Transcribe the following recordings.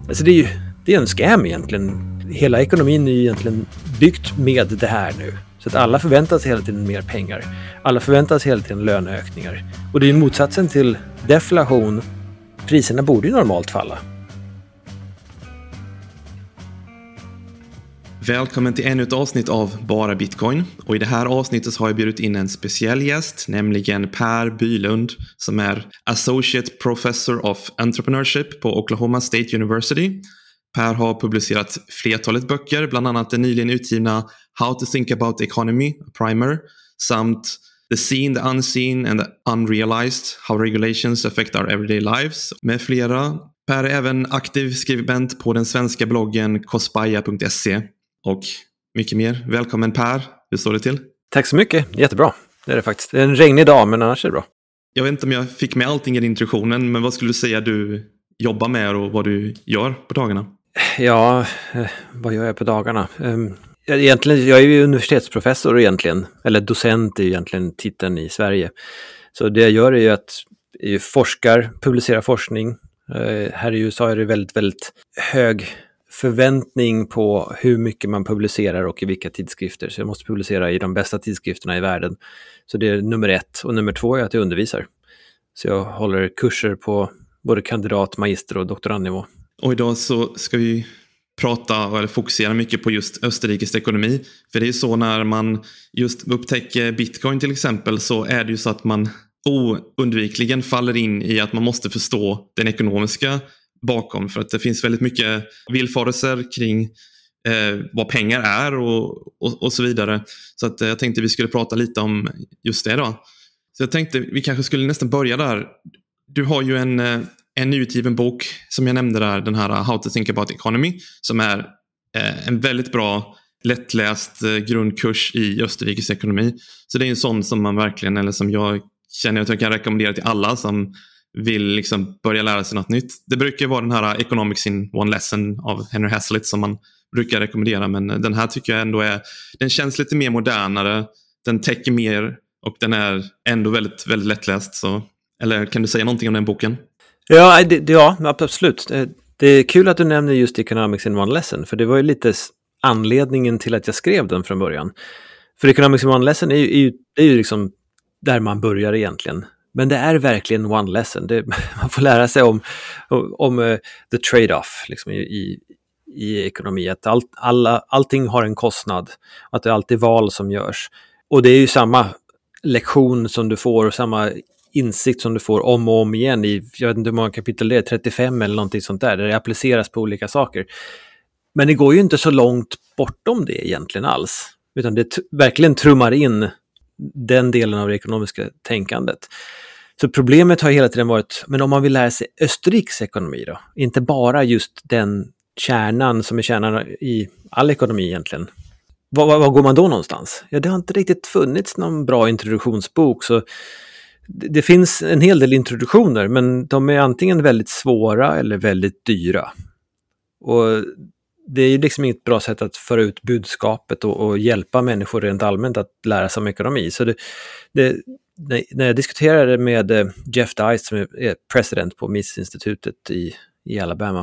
Alltså det är en scam egentligen. Hela ekonomin är ju egentligen byggt med det här nu. Så att alla förväntar sig hela tiden mer pengar. Alla förväntar sig hela tiden löneökningar. Och det är ju motsatsen till deflation. Priserna borde ju normalt falla. Välkommen till ännu ett avsnitt av Bara Bitcoin. Och i det här avsnittet har jag bjudit in en speciell gäst, nämligen Per Bylund, som är Associate Professor of Entrepreneurship på Oklahoma State University. Per har publicerat flertalet böcker, bland annat den nyligen utgivna How to Think About the Economy, Primer, samt The Seen, the Unseen and the Unrealized, How Regulations Affect Our Everyday Lives, med flera. Per är även aktiv skribent på den svenska bloggen kospaja.se och mycket mer. Välkommen Per, hur står det till? Tack så mycket, jättebra. Det är det faktiskt. Det är en regnig dag, men annars är det bra. Jag vet inte om jag fick med allting i introduktionen, men vad skulle du säga du jobbar med och vad du gör på dagarna? Ja, vad gör jag på dagarna? Egentligen, jag är ju universitetsprofessor egentligen, eller docent är egentligen titeln i Sverige. Så det jag gör är ju att jag forskar, publicerar forskning. Här i USA är det väldigt, väldigt hög förväntning på hur mycket man publicerar och i vilka tidskrifter. Så jag måste publicera i de bästa tidskrifterna i världen. Så det är nummer 1. Och nummer 2 är att jag undervisar. Så jag håller kurser på både kandidat, magister och doktorandnivå. Och idag så ska vi prata eller fokusera mycket på just Österrikes ekonomi. För det är så när man just upptäcker Bitcoin till exempel, så är det ju så att man oundvikligen faller in i att man måste förstå den ekonomiska bakom. För att det finns väldigt mycket villfarelser kring vad pengar är och så vidare. Så att jag tänkte vi skulle prata lite om just det då. Så jag tänkte vi kanske skulle nästan börja där. Du har ju en nyutgiven bok som jag nämnde där, den här How to Think About the Economy, som är en väldigt bra lättläst grundkurs i Österrikes ekonomi. Så det är en sån som man verkligen, eller som jag känner att jag kan rekommendera till alla som vill liksom börja lära sig något nytt. Det brukar vara den här Economics in One Lesson av Henry Hazlitt som man brukar rekommendera, men den här tycker jag ändå den känns lite mer modernare, den täcker mer och den är ändå väldigt, väldigt lättläst. Så, eller kan du säga någonting om den boken? Ja, absolut. Det är kul att du nämner just Economics in One Lesson, för det var ju lite anledningen till att jag skrev den från början. För Economics in One Lesson är ju liksom där man börjar egentligen. Men det är verkligen one lesson. Man får lära sig om the trade-off liksom, i ekonomi. Att allting har en kostnad. Att det är alltid val som görs. Och det är ju samma lektion som du får, samma insikt som du får om och om igen i, jag vet inte hur många kapitel det är, 35 eller någonting sånt där det appliceras på olika saker. Men det går ju inte så långt bortom det egentligen alls. Utan det verkligen trummar in den delen av det ekonomiska tänkandet. Så problemet har hela tiden varit, men om man vill lära sig Österrikes ekonomi då, inte bara just den kärnan som är kärnan i all ekonomi egentligen. Var går man då någonstans? Ja, det har inte riktigt funnits någon bra introduktionsbok, så det finns en hel del introduktioner, men de är antingen väldigt svåra eller väldigt dyra. Och det är ju liksom inget bra sätt att föra ut budskapet och hjälpa människor rent allmänt att lära sig om ekonomi. Så när jag diskuterade med Jeff Deist som är president på Mises-institutet i Alabama,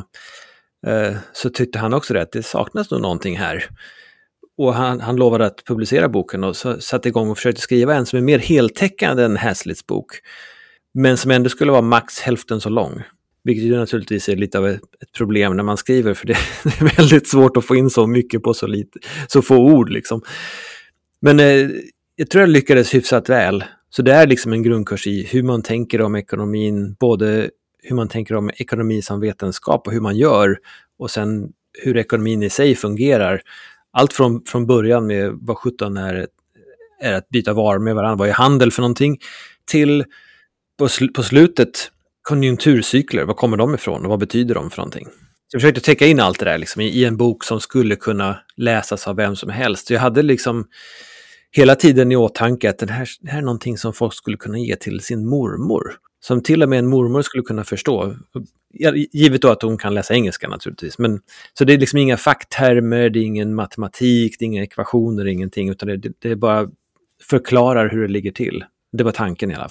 så tyckte han också att det saknas nog någonting här. Och han lovade att publicera boken och så satte igång och försökte skriva en som är mer heltäckande än Hazlitts bok, men som ändå skulle vara max hälften så lång. Vilket ju naturligtvis är lite av ett problem när man skriver, för det är väldigt svårt att få in så mycket på så få ord liksom. Men jag tror jag lyckades hyfsat väl. Så det är liksom en grundkurs i hur man tänker om ekonomin, både hur man tänker om ekonomi som vetenskap och hur man gör, och sen hur ekonomin i sig fungerar. Allt från början med vad 17 är att byta varor med varandra, vad är handel för någonting, till på slutet konjunkturcykler, vad kommer de ifrån och vad betyder de för någonting. Så jag försökte täcka in allt det där liksom, i en bok som skulle kunna läsas av vem som helst. Så jag hade liksom hela tiden i åtanke att det här är någonting som folk skulle kunna ge till sin mormor. Som till och med en mormor skulle kunna förstå. Givet då att hon kan läsa engelska naturligtvis. Men, så det är liksom inga facktermer, det är ingen matematik, det är inga ekvationer, ingenting. Utan det bara förklarar hur det ligger till. Det var tanken i alla fall.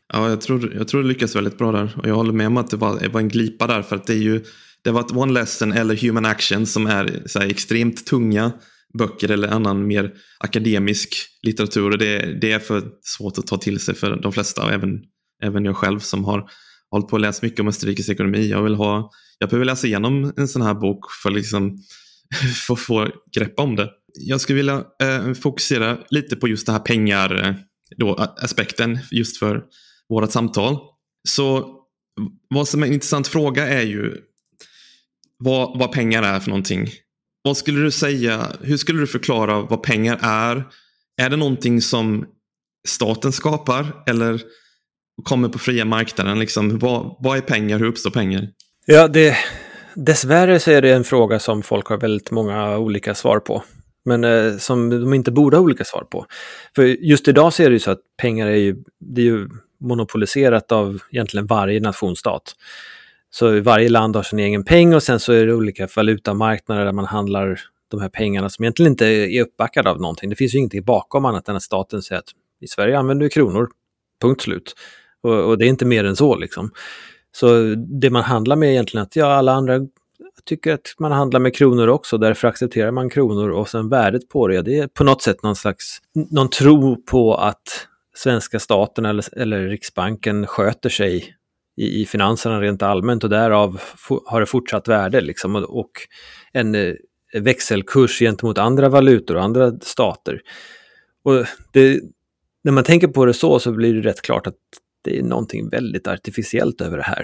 Ja, jag tror det lyckas väldigt bra där. Och jag håller med om att det var en glipa där. För att det var ett One Lesson eller Human Action som är så här extremt tunga böcker eller annan mer akademisk litteratur. Och det är för svårt att ta till sig för de flesta. Och även jag själv som har hållit på att läsa mycket om Österrikes ekonomi. Jag behöver läsa igenom en sån här bok för liksom för att få grepp om det. Jag skulle vilja fokusera lite på just det här aspekten just för vårat samtal. Så vad som är en intressant fråga är ju vad pengar är för någonting. Vad skulle du säga, hur skulle du förklara vad pengar är? Är det någonting som staten skapar eller kommer på fria marknaden? Liksom, vad är pengar? Hur uppstår pengar? Ja, dessvärre så är det en fråga som folk har väldigt många olika svar på. Men som de inte borde ha olika svar på. För just idag så är det ju så att pengar det är ju monopoliserat av egentligen varje nationsstat. Så varje land har sin egen peng och sen så är det olika valutamarknader där man handlar de här pengarna som egentligen inte är uppbackade av någonting. Det finns ju ingenting bakom annat än att staten säger att i Sverige använder vi kronor, punkt slut. Och det är inte mer än så liksom. Så det man handlar med är egentligen att alla andra tycker att man handlar med kronor också, därför accepterar man kronor och sen värdet på det är på något sätt någon tro på att svenska staten eller Riksbanken sköter sig i finanserna rent allmänt och därav har det fortsatt värde liksom, och en växelkurs gentemot andra valutor och andra stater. Och när man tänker på det så blir det rätt klart att det är någonting väldigt artificiellt över det här.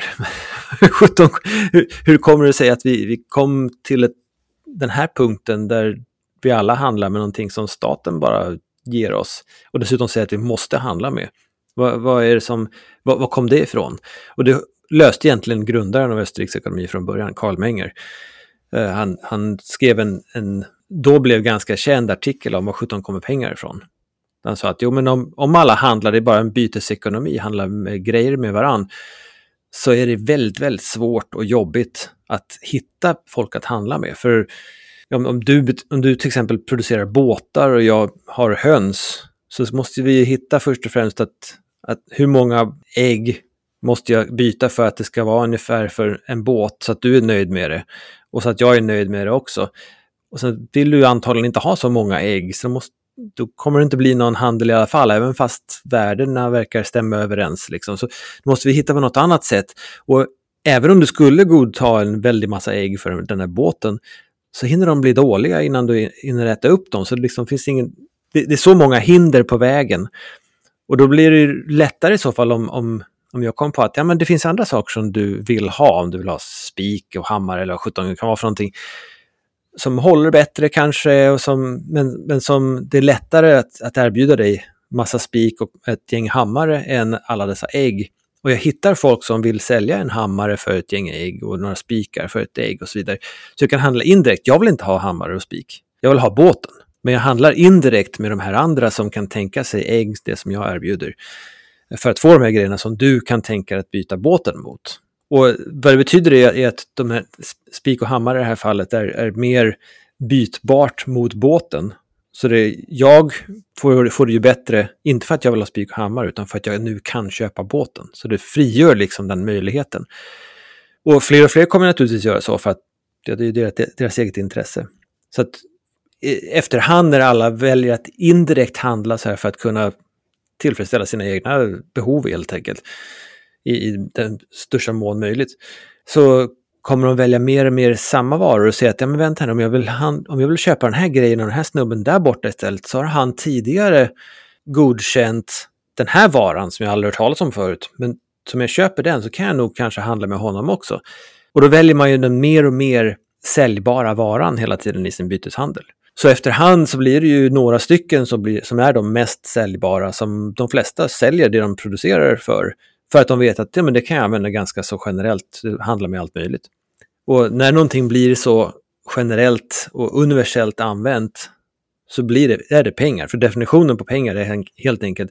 Hur kommer det sig att vi kom till den här punkten där vi alla handlar med någonting som staten bara ger oss och dessutom säger att vi måste handla med? Vad kom det ifrån? Och det löste egentligen grundaren av Österrikes ekonomi från början, Karl Menger. Han skrev en då blev ganska känd artikel om var 17 kommer pengar ifrån. Han sa att om alla handlar, det är bara en bytesekonomi, handlar med grejer med varann, så är det väldigt, väldigt svårt och jobbigt att hitta folk att handla med. För om du till exempel producerar båtar och jag har höns, så måste vi hitta först och främst att hur många ägg måste jag byta för att det ska vara ungefär för en båt så att du är nöjd med det och så att jag är nöjd med det också. Och sen vill du antagligen inte ha så många ägg, så då kommer det inte bli någon handel i alla fall, även fast värdena verkar stämma överens. Liksom. Så måste vi hitta på något annat sätt. Och även om du skulle godta en väldig massa ägg för den här båten, så hinner de bli dåliga innan du hinner äta upp dem. Så det liksom finns det är så många hinder på vägen. Och då blir det lättare i så fall om jag kom på att men det finns andra saker som du vill ha. Om du vill ha spik och hammare eller vad 17 det kan vara för någonting som håller bättre kanske, och men som det är lättare att erbjuda dig massa spik och ett gäng hammare än alla dessa ägg. Och jag hittar folk som vill sälja en hammare för ett gäng ägg och några spikar för ett ägg och så vidare. Så jag kan handla indirekt. Jag vill inte ha hammare och spik. Jag vill ha båten. Men jag handlar indirekt med de här andra som kan tänka sig ägg, det som jag erbjuder. För att få de här grejerna som du kan tänka att byta båten mot. Och vad det betyder är att de här spik och hammare i det här fallet är mer bytbart mot båten. Så jag får det ju bättre, inte för att jag vill ha spik och hammare, utan för att jag nu kan köpa båten. Så det frigör liksom den möjligheten. Och fler kommer naturligtvis göra så, för att det är deras eget intresse. Så att efterhand när alla väljer att indirekt handla så här för att kunna tillfredsställa sina egna behov helt enkelt, i den största mån möjligt, så kommer de välja mer och mer samma varor och säga att men vänta här, om jag vill köpa den här grejen och den här snubben där borta istället, så har han tidigare godkänt den här varan som jag aldrig hört talas om förut, men som jag köper den så kan jag nog kanske handla med honom också. Och då väljer man ju den mer och mer säljbara varan hela tiden i sin byteshandel. Så efterhand så blir det ju några stycken som är de mest säljbara, som de flesta säljer det de producerar för att de vet att men det kan jag använda ganska så generellt, handla med allt möjligt. Och när någonting blir så generellt och universellt använt, så är det pengar. För definitionen på pengar är helt enkelt,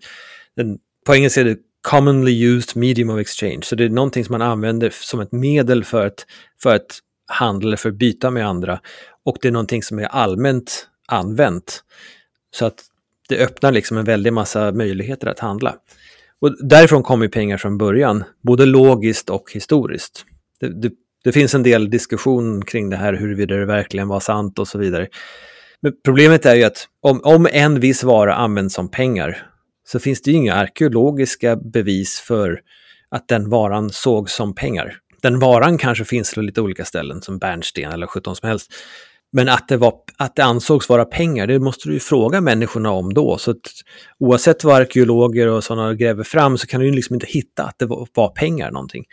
på engelska är det commonly used medium of exchange. Så det är någonting som man använder som ett medel för att handla eller för att byta med andra. Och det är någonting som är allmänt använt. Så att det öppnar liksom en väldig massa möjligheter att handla. Och därifrån kommer pengar från början, både logiskt och historiskt. Det finns en del diskussion kring det här, huruvida det verkligen var sant och så vidare. Men problemet är ju att om en viss vara används som pengar, så finns det ju inga arkeologiska bevis för att den varan sågs som pengar. Den varan kanske finns på lite olika ställen, som bärnsten eller 17 som helst. Men att det ansågs vara pengar, det måste du ju fråga människorna om då. Så att, oavsett vad arkeologer och sådana gräver fram, så kan du ju liksom inte hitta att det var pengar någonting.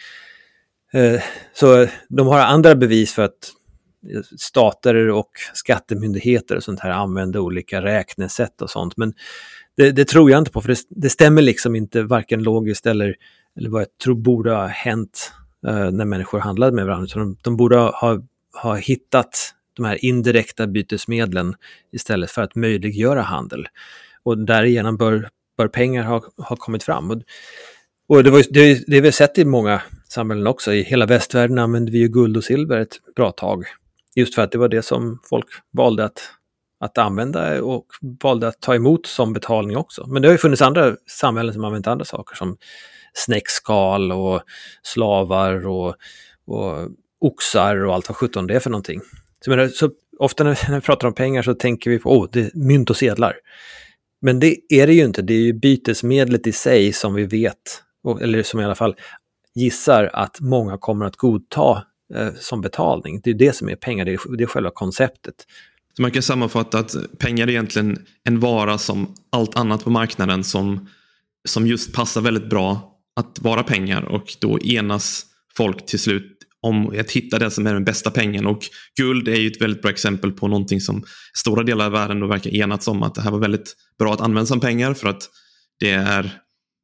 Så de har andra bevis för att stater och skattemyndigheter och sånt här använder olika räknesätt och sånt. Men det tror jag inte på, för det stämmer liksom inte varken logiskt eller vad jag tror borde ha hänt när människor handlade med varandra. Så de borde ha hittat de här indirekta bytesmedlen istället för att möjliggöra handel. Och därigenom bör pengar ha kommit fram. Och det har vi sett i många samhällen också. I hela västvärlden använde vi ju guld och silver ett bra tag. Just för att det var det som folk valde att använda och valde att ta emot som betalning också. Men det har ju funnits andra samhällen som använt andra saker, som snäckskal och slavar och oxar och allt vad 17 det är för någonting. Så ofta när vi pratar om pengar så tänker vi på det är mynt och sedlar. Men det är det ju inte. Det är ju bytesmedlet i sig som vi vet, eller som i alla fall gissar att många kommer att godta som betalning. Det är det som är pengar, det är själva konceptet. Så man kan sammanfatta att pengar är egentligen en vara som allt annat på marknaden som just passar väldigt bra att vara pengar, och då enas folk till slut om att hitta det som är den bästa pengen. Och guld är ju ett väldigt bra exempel på någonting som stora delar av världen då verkar enats om, att det här var väldigt bra att använda som pengar, för att det är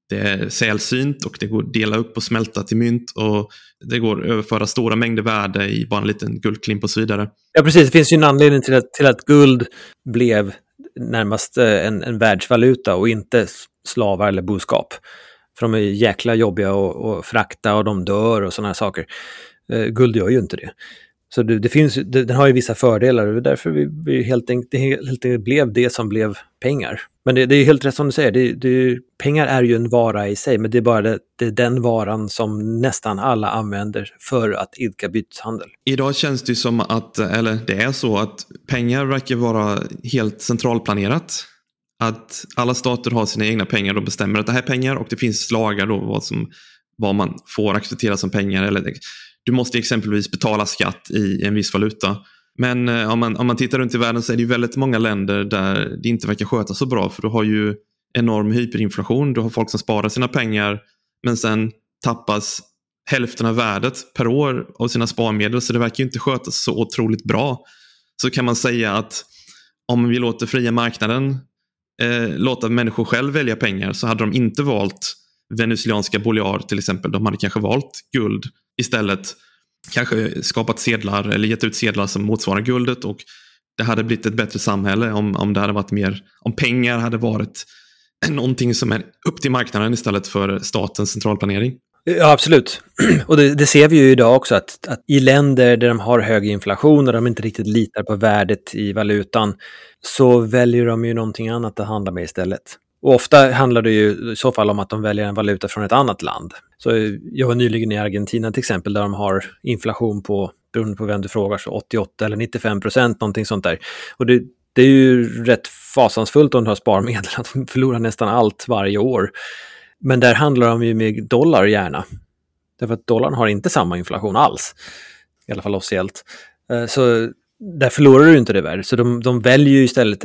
sällsynt och det går att dela upp och smälta till mynt, och det går att överföra stora mängder värde i bara en liten guldklimp och så vidare. Ja, precis. Det finns ju en anledning till att guld blev närmast en världsvaluta och inte slavar eller boskap. För de är jäkla jobbiga att frakta och de dör och sådana här saker. Guld gör ju inte det. Så den har ju vissa fördelar, och därför vi helt enkelt blev det som blev pengar. Men det är helt rätt som du säger, pengar är ju en vara i sig, men det är bara det är den varan som nästan alla använder för att idka byteshandel. Idag känns det som det är så att pengar verkar vara helt centralplanerat. Att alla stater har sina egna pengar och bestämmer att det här är pengar, och det finns lagar då vad man får acceptera som pengar. Eller du måste exempelvis betala skatt i en viss valuta. Men om man tittar runt i världen så är det ju väldigt många länder där det inte verkar sköta så bra. För du har ju enorm hyperinflation. Du har folk som sparar sina pengar, men sen tappas hälften av värdet per år av sina sparmedel. Så det verkar ju inte skötas så otroligt bra. Så kan man säga att om vi låter fria marknaden låta människor själv välja pengar, så hade de inte valt venezuelanska boljar till exempel. De hade kanske valt guld istället, kanske skapat sedlar eller gett ut sedlar som motsvarar guldet, och det hade blivit ett bättre samhälle om det hade varit mer, om pengar hade varit någonting som är upp till marknaden istället för statens centralplanering. Ja, absolut. Och det ser vi ju idag också, att i länder där de har hög inflation och de inte riktigt litar på värdet i valutan, så väljer de ju någonting annat att handla med istället. Och ofta handlar det ju i så fall om att de väljer en valuta från ett annat land. Så jag var nyligen i Argentina till exempel, där de har inflation på, beroende på vem du frågar, så 88 eller 95%, någonting sånt där. Och det är ju rätt fasansfullt om du har sparmedel, att de förlorar nästan allt varje år. Men där handlar de ju med dollar gärna. Därför att dollarn har inte samma inflation alls. I alla fall officiellt. Så där förlorar du inte det värde. Så de väljer ju istället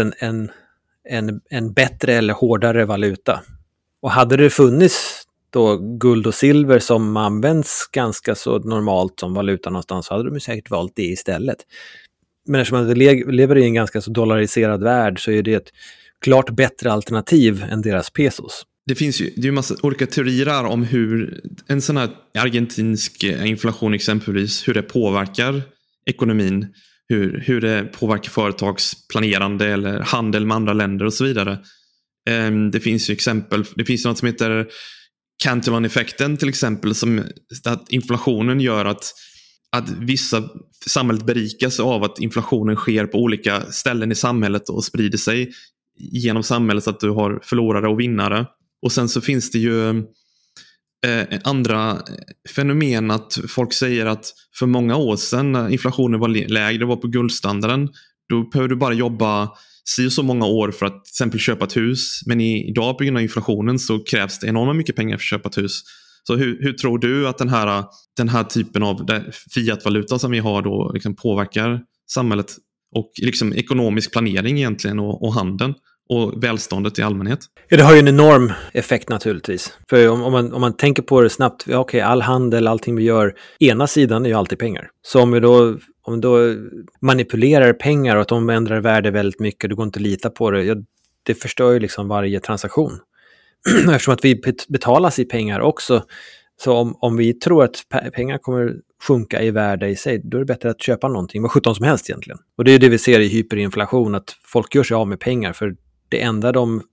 en bättre eller hårdare valuta. Och hade det funnits då guld och silver som används ganska så normalt som valuta någonstans, så hade de säkert valt det istället. Men eftersom man lever i en ganska så dollariserad värld, så är det ett klart bättre alternativ än deras pesos. Det finns ju en massa olika teorier om hur en sån här argentinsk inflation exempelvis, hur det påverkar ekonomin, hur det påverkar företagsplanerande eller handel med andra länder och så vidare. Det finns ju exempel, det finns något som heter Cantillon-effekten till exempel, som att inflationen gör att vissa samhället berikas av att inflationen sker på olika ställen i samhället och sprider sig genom samhället, så att du har förlorare och vinnare. Och sen så finns det ju andra fenomen, att folk säger att för många år sedan när inflationen var lägre, var på guldstandarden, då behövde du bara jobba så många år för att till exempel köpa ett hus. Men idag på grund av inflationen så krävs det enormt mycket pengar för att köpa ett hus. Så hur tror du att den här typen av fiatvaluta som vi har då liksom påverkar samhället och liksom ekonomisk planering egentligen och handeln och välståndet i allmänhet? Ja, det har ju en enorm effekt naturligtvis. För om man tänker på det snabbt, ja, okej, all handel, allting vi gör, ena sidan är ju alltid pengar. Så om vi då manipulerar pengar och att de ändrar värde väldigt mycket, det går inte att lita på det, ja, det förstör ju liksom varje transaktion. Eftersom att vi betalas i pengar också, så om vi tror att pengar kommer sjunka i värde i sig, då är det bättre att köpa någonting, vad 17 som helst egentligen. Och det är det vi ser i hyperinflation, att folk gör sig av med pengar, för det enda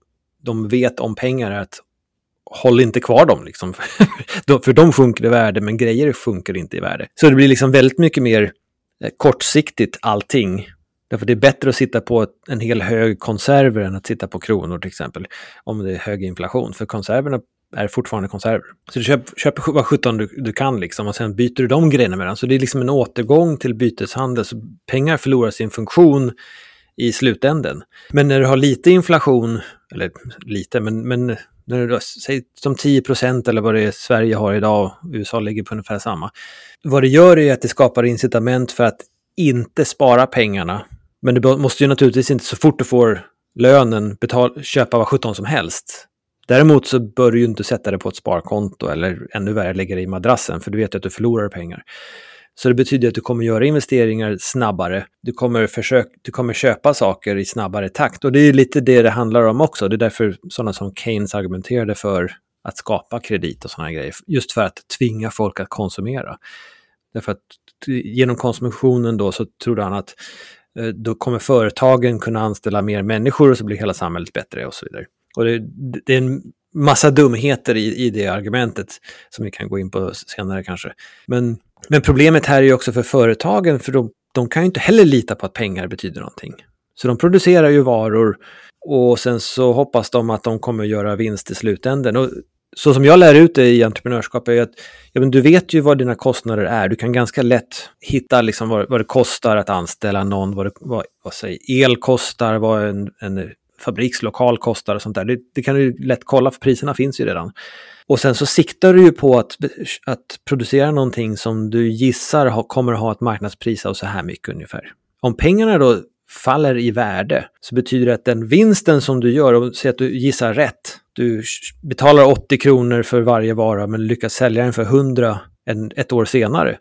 de vet om pengar är att håll inte kvar dem liksom. För de sjunker i värde, men grejer sjunker inte i värde. Så det blir liksom väldigt mycket mer kortsiktigt allting. Därför det är bättre att sitta på en hel hög konserver än att sitta på kronor till exempel, om det är hög inflation. För konserverna är fortfarande konserver. Så du köper vad 17 du kan liksom, och sen byter du de grejerna med den. Så det är liksom en återgång till byteshandel. Så pengar förlorar sin funktion i slutänden. Men när du har lite inflation, eller lite, men när du säger som 10% eller vad det är Sverige har idag, USA ligger på ungefär samma. Vad det gör är att det skapar incitament för att inte spara pengarna. Men du måste ju naturligtvis inte så fort du får lönen köpa vad 17 som helst. Däremot så bör du ju inte sätta det på ett sparkonto eller ännu värre lägga det i madrassen, för du vet att du förlorar pengar. Så det betyder att du kommer göra investeringar snabbare. Du kommer köpa saker i snabbare takt. Och det är lite det handlar om också. Det är därför sådana som Keynes argumenterade för att skapa kredit och sådana grejer. Just för att tvinga folk att konsumera. Därför att genom konsumtionen då så trodde han att då kommer företagen kunna anställa mer människor och så blir hela samhället bättre och så vidare. Och det är en massa dumheter i det argumentet som vi kan gå in på senare kanske. Men problemet här är ju också för företagen, för de kan ju inte heller lita på att pengar betyder någonting. Så de producerar ju varor och sen så hoppas de att de kommer göra vinst i slutänden. Och så som jag lär ut det i entreprenörskap är att du vet ju vad dina kostnader är. Du kan ganska lätt hitta liksom vad det kostar att anställa någon, vad säger el kostar, vad en fabrikslokal kostar och sånt där. Det kan du lätt kolla, för priserna finns ju redan. Och sen så siktar du ju på att producera någonting som du gissar kommer att ha ett marknadspris av så här mycket ungefär. Om pengarna då faller i värde så betyder det att den vinsten som du gör, och säg att du gissar rätt, du betalar 80 kronor för varje vara men lyckas sälja den för 100 ett år senare,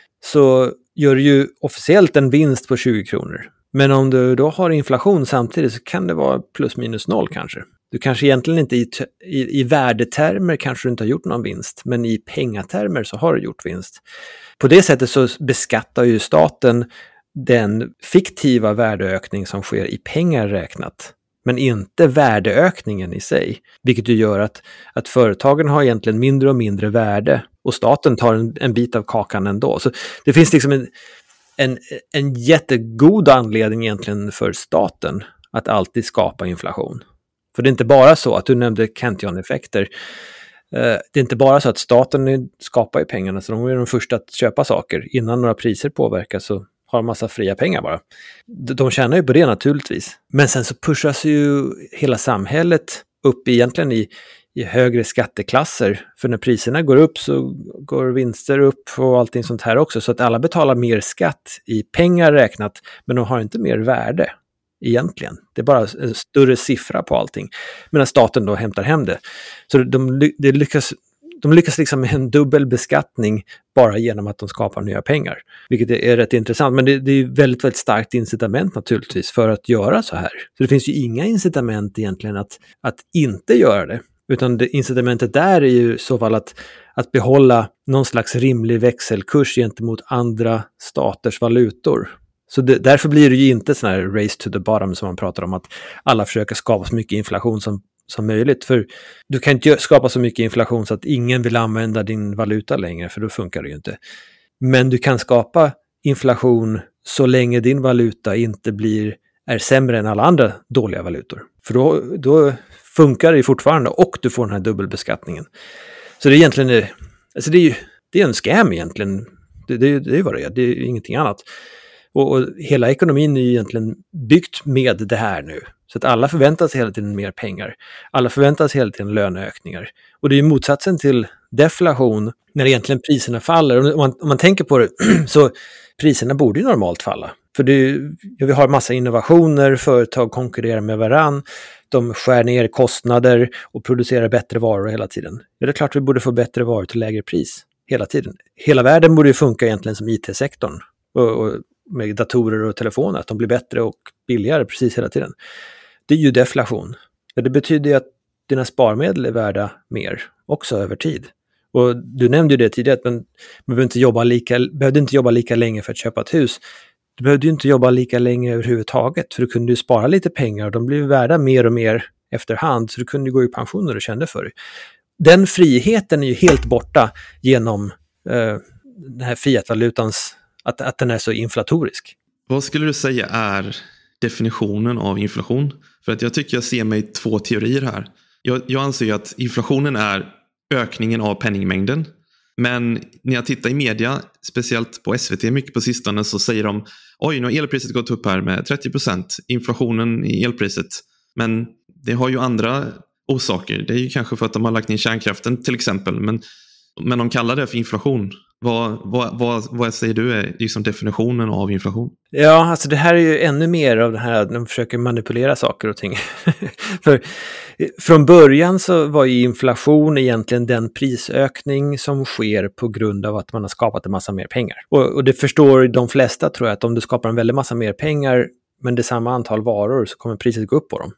så gör du ju officiellt en vinst på 20 kronor. Men om du då har inflation samtidigt så kan det vara plus minus noll kanske. Du kanske egentligen inte i värdetermer kanske du inte har gjort någon vinst, men i pengatermer så har du gjort vinst. På det sättet så beskattar ju staten den fiktiva värdeökning som sker i pengar räknat, men inte värdeökningen i sig. Vilket ju gör att företagen har egentligen mindre och mindre värde och staten tar en bit av kakan ändå. Så det finns liksom en jättegod anledning egentligen för staten att alltid skapa inflation. För det är inte bara så att du nämnde Cantillon-effekter. Det är inte bara så att staten skapar ju pengarna, så de är de första att köpa saker. Innan några priser påverkas så har de massa fria pengar bara. De tjänar ju på det naturligtvis. Men sen så pushas ju hela samhället upp egentligen i högre skatteklasser. För när priserna går upp så går vinster upp och allting sånt här också. Så att alla betalar mer skatt i pengar räknat, men de har inte mer värde egentligen. Det är bara en större siffra på allting. Medan staten då hämtar hem det. Så de lyckas liksom med en dubbel beskattning bara genom att de skapar nya pengar. Vilket är rätt intressant. Men det är väldigt, väldigt starkt incitament naturligtvis för att göra så här. Så det finns ju inga incitament egentligen att inte göra det. Utan incitamentet där är ju så fall att behålla någon slags rimlig växelkurs gentemot andra staters valutor. Så därför blir det ju inte sån här race to the bottom som man pratar om, att alla försöker skapa så mycket inflation som möjligt. För du kan inte skapa så mycket inflation så att ingen vill använda din valuta längre, för då funkar det ju inte. Men du kan skapa inflation så länge din valuta inte är sämre än alla andra dåliga valutor. För då funkar det fortfarande och du får den här dubbelbeskattningen. Så det är egentligen, alltså det är en scam egentligen. Det är vad det är, det är ingenting annat. Och hela ekonomin är ju egentligen byggt med det här nu. Så att alla förväntar sig hela tiden mer pengar. Alla förväntar sig hela tiden löneökningar. Och det är ju motsatsen till deflation när egentligen priserna faller. Om man tänker på det så priserna borde ju normalt falla. För vi har massa innovationer, företag konkurrerar med varann, de skär ner kostnader och producerar bättre varor hela tiden. Ja, det är klart vi borde få bättre varor till lägre pris hela tiden. Hela världen borde ju funka egentligen som IT-sektorn och med datorer och telefoner, att de blir bättre och billigare precis hela tiden. Det är ju deflation. Ja, det betyder ju att dina sparmedel är värda mer också över tid. Och du nämnde ju det tidigare, men man behövde inte jobba lika länge för att köpa ett hus. Du behövde ju inte jobba lika länge överhuvudtaget, för du kunde ju spara lite pengar och de blev värda mer och mer efterhand, så du kunde gå i pension när du kände för det. Den friheten är ju helt borta genom den här fiatvalutans, att den är så inflatorisk. Vad skulle du säga är definitionen av inflation? För att jag tycker jag ser mig 2 teorier här. Jag anser ju att inflationen är ökningen av penningmängden. Men när jag tittar i media, speciellt på SVT mycket på sistone, så säger de oj, nu har elpriset gått upp här med 30%, inflationen i elpriset. Men det har ju andra orsaker. Det är ju kanske för att de har lagt ner kärnkraften till exempel. Men de kallar det för inflation. Vad säger du är liksom definitionen av inflation? Ja, alltså det här är ju ännu mer av det här att de försöker manipulera saker och ting. För från början så var ju inflation egentligen den prisökning som sker på grund av att man har skapat en massa mer pengar. Och det förstår de flesta, tror jag, att om du skapar en väldigt massa mer pengar men det är samma antal varor så kommer priset gå upp på dem.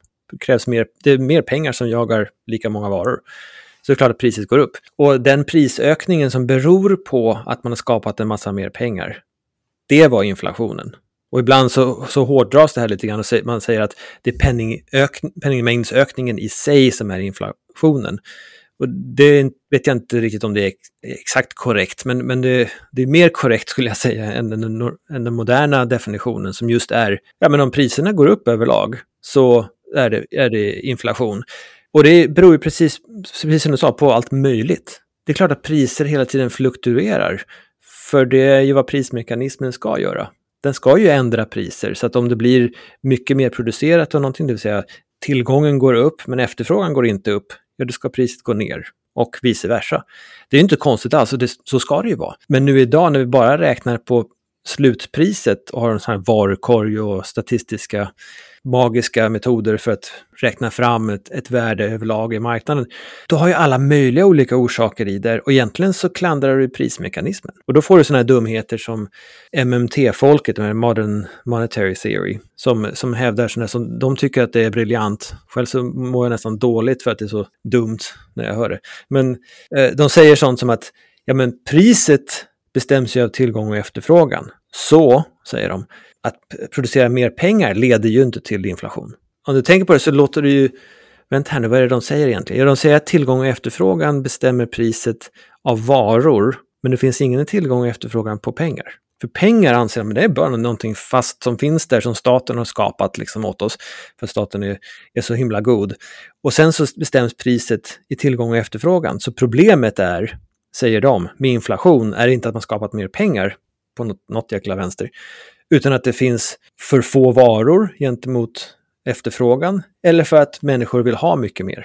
Det är mer pengar som jagar lika många varor. Så det är klart att priset går upp. Och den prisökningen som beror på att man har skapat en massa mer pengar, det var inflationen. Och ibland så hårdras det här lite grann och man säger att det är penningmängdsökningen i sig som är inflationen. Och det vet jag inte riktigt om det är exakt korrekt, men det är mer korrekt skulle jag säga än den moderna definitionen som just är, ja men om priserna går upp överlag så är det inflation. Och det beror ju precis som du sa på allt möjligt. Det är klart att priser hela tiden fluktuerar. För det är ju vad prismekanismen ska göra. Den ska ju ändra priser så att om det blir mycket mer producerat och någonting, det vill säga tillgången går upp men efterfrågan går inte upp, ja då ska priset gå ner och vice versa. Det är ju inte konstigt alls, så ska det ju vara. Men nu idag när vi bara räknar på slutpriset och har en sån här varukorg och statistiska magiska metoder för att räkna fram ett värde överlag i marknaden, då har ju alla möjliga olika orsaker i där och egentligen så klandrar du prismekanismen. Och då får du såna här dumheter som MMT-folket, Modern Monetary Theory, som hävdar sådana som de tycker att det är briljant. Själv så mår jag nästan dåligt för att det är så dumt när jag hör det. Men de säger sånt som att ja men priset bestäms ju av tillgång och efterfrågan. Så, säger de, att producera mer pengar leder ju inte till inflation. Om du tänker på det så låter det ju, vänta här nu, vad är det de säger egentligen? Ja, de säger att tillgång och efterfrågan bestämmer priset av varor, men det finns ingen tillgång och efterfrågan på pengar. För pengar anser de, det är bara någonting fast som finns där som staten har skapat liksom åt oss, för staten är så himla god. Och sen så bestäms priset i tillgång och efterfrågan. Så problemet är, säger de, med inflation är inte att man skapat mer pengar på något jäkla vänster, utan att det finns för få varor gentemot efterfrågan eller för att människor vill ha mycket mer.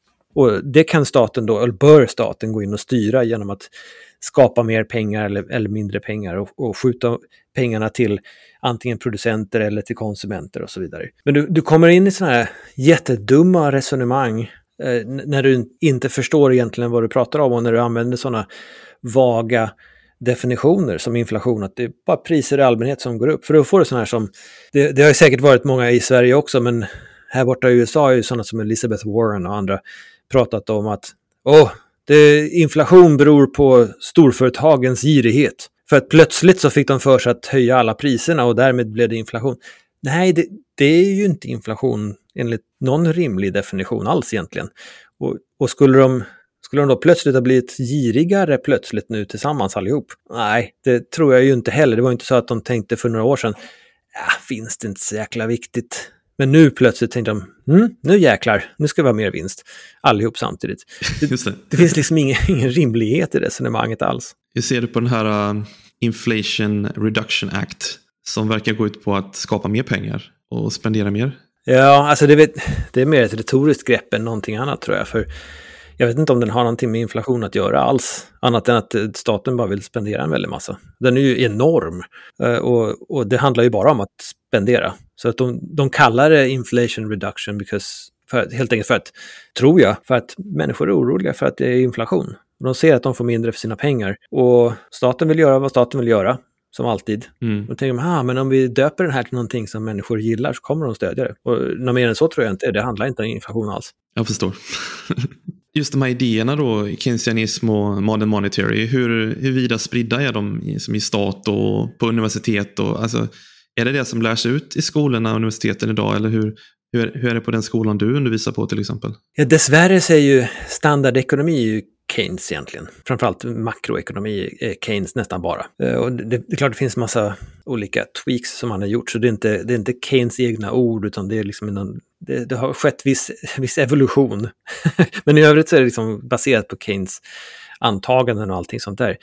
Och det kan staten då, eller bör staten gå in och styra genom att skapa mer pengar eller mindre pengar och skjuta pengarna till antingen producenter eller till konsumenter och så vidare. Men du kommer in i sådana här jättedumma resonemang när du inte förstår egentligen vad du pratar om och när du använder sådana vaga definitioner som inflation, att det är bara priser i allmänhet som går upp. För då får du sådana här som, det har ju säkert varit många i Sverige också, men här borta i USA är ju sådana som Elizabeth Warren och andra pratat om att inflation beror på storföretagens girighet. För att plötsligt så fick de för sig att höja alla priserna och därmed blev det inflation. Nej, det är ju inte inflation enligt någon rimlig definition alls egentligen. Och skulle de då plötsligt ha blivit girigare plötsligt nu tillsammans allihop? Nej, det tror jag ju inte heller. Det var inte så att de tänkte för några år sedan, finns det inte så jäkla viktigt Men nu plötsligt tänkte de, nu jäklar, nu ska vi ha mer vinst. Allihop samtidigt. Det finns liksom ingen rimlighet i resonemanget alls. Hur ser du på den här Inflation Reduction Act som verkar gå ut på att skapa mer pengar och spendera mer? Ja, alltså det är mer ett retoriskt grepp än någonting annat tror jag. För jag vet inte om den har någonting med inflation att göra alls. Annat än att staten bara vill spendera en väldig massa. Den är ju enorm. Och det handlar ju bara om att spendera. Så att de kallar det inflation reduction helt enkelt för att människor är oroliga för att det är inflation. Och de ser att de får mindre för sina pengar. Och staten vill göra vad staten vill göra. Som alltid. Då tänker man, men om vi döper det här till någonting som människor gillar så kommer de stödja det. Och något mer än så tror jag inte. Det handlar inte om inflation alls. Jag förstår. Just de här idéerna då, keynesianism och modern monetary, hur vida spridda är de i stat och på universitet? Och, alltså, är det som lärs ut i skolorna och universiteten idag? Eller hur är det på den skolan du undervisar på till exempel? Ja, dessvärre så är ju standardekonomi ju Keynes egentligen. Framförallt makroekonomi är Keynes nästan bara. Och det är klart det finns massa olika tweaks som han har gjort. Så det är inte Keynes egna ord utan det är liksom det har skett viss evolution. Men i övrigt så är det liksom baserat på Keynes antaganden och allting sånt där.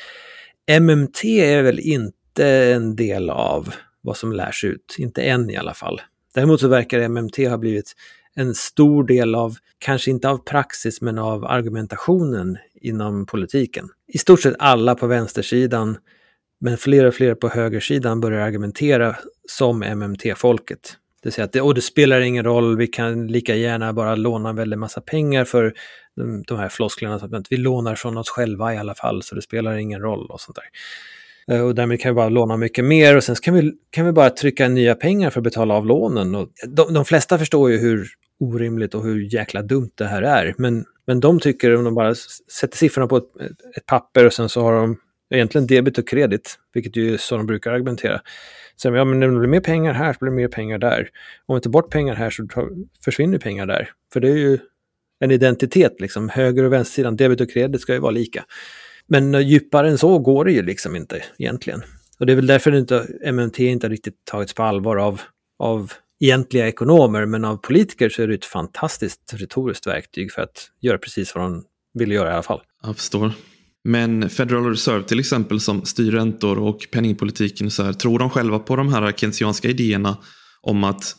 MMT är väl inte en del av vad som lärs ut. Inte än i alla fall. Däremot så verkar MMT ha blivit en stor del av, kanske inte av praxis, men av argumentationen inom politiken. I stort sett alla på vänstersidan, men fler och fler på högersidan börjar argumentera som MMT-folket. Det säger att det spelar ingen roll, vi kan lika gärna bara låna en väldigt massa pengar för de här flosklerna, så att vi lånar från oss själva i alla fall, så det spelar ingen roll och sånt där. Och därmed kan vi bara låna mycket mer och sen kan vi bara trycka nya pengar för att betala av lånen. Och de flesta förstår ju hur orimligt och hur jäkla dumt det här är. Men de tycker om de bara sätter siffrorna på ett papper och sen så har de egentligen debit och kredit, vilket ju är så de brukar argumentera. Så men det blir mer pengar här så blir det mer pengar där. Om vi tar bort pengar här så försvinner pengar där. För det är ju en identitet liksom. Höger- och vänstersidan, debit och kredit ska ju vara lika. Men djupare än så går det ju liksom inte egentligen. Och det är väl därför MMT inte riktigt tagits på allvar av egentliga ekonomer, men av politiker så är det ett fantastiskt retoriskt verktyg för att göra precis vad de vill göra i alla fall. Jag förstår. Men Federal Reserve till exempel som styr räntor och penningpolitiken så här, tror de själva på de här keynesianska idéerna om att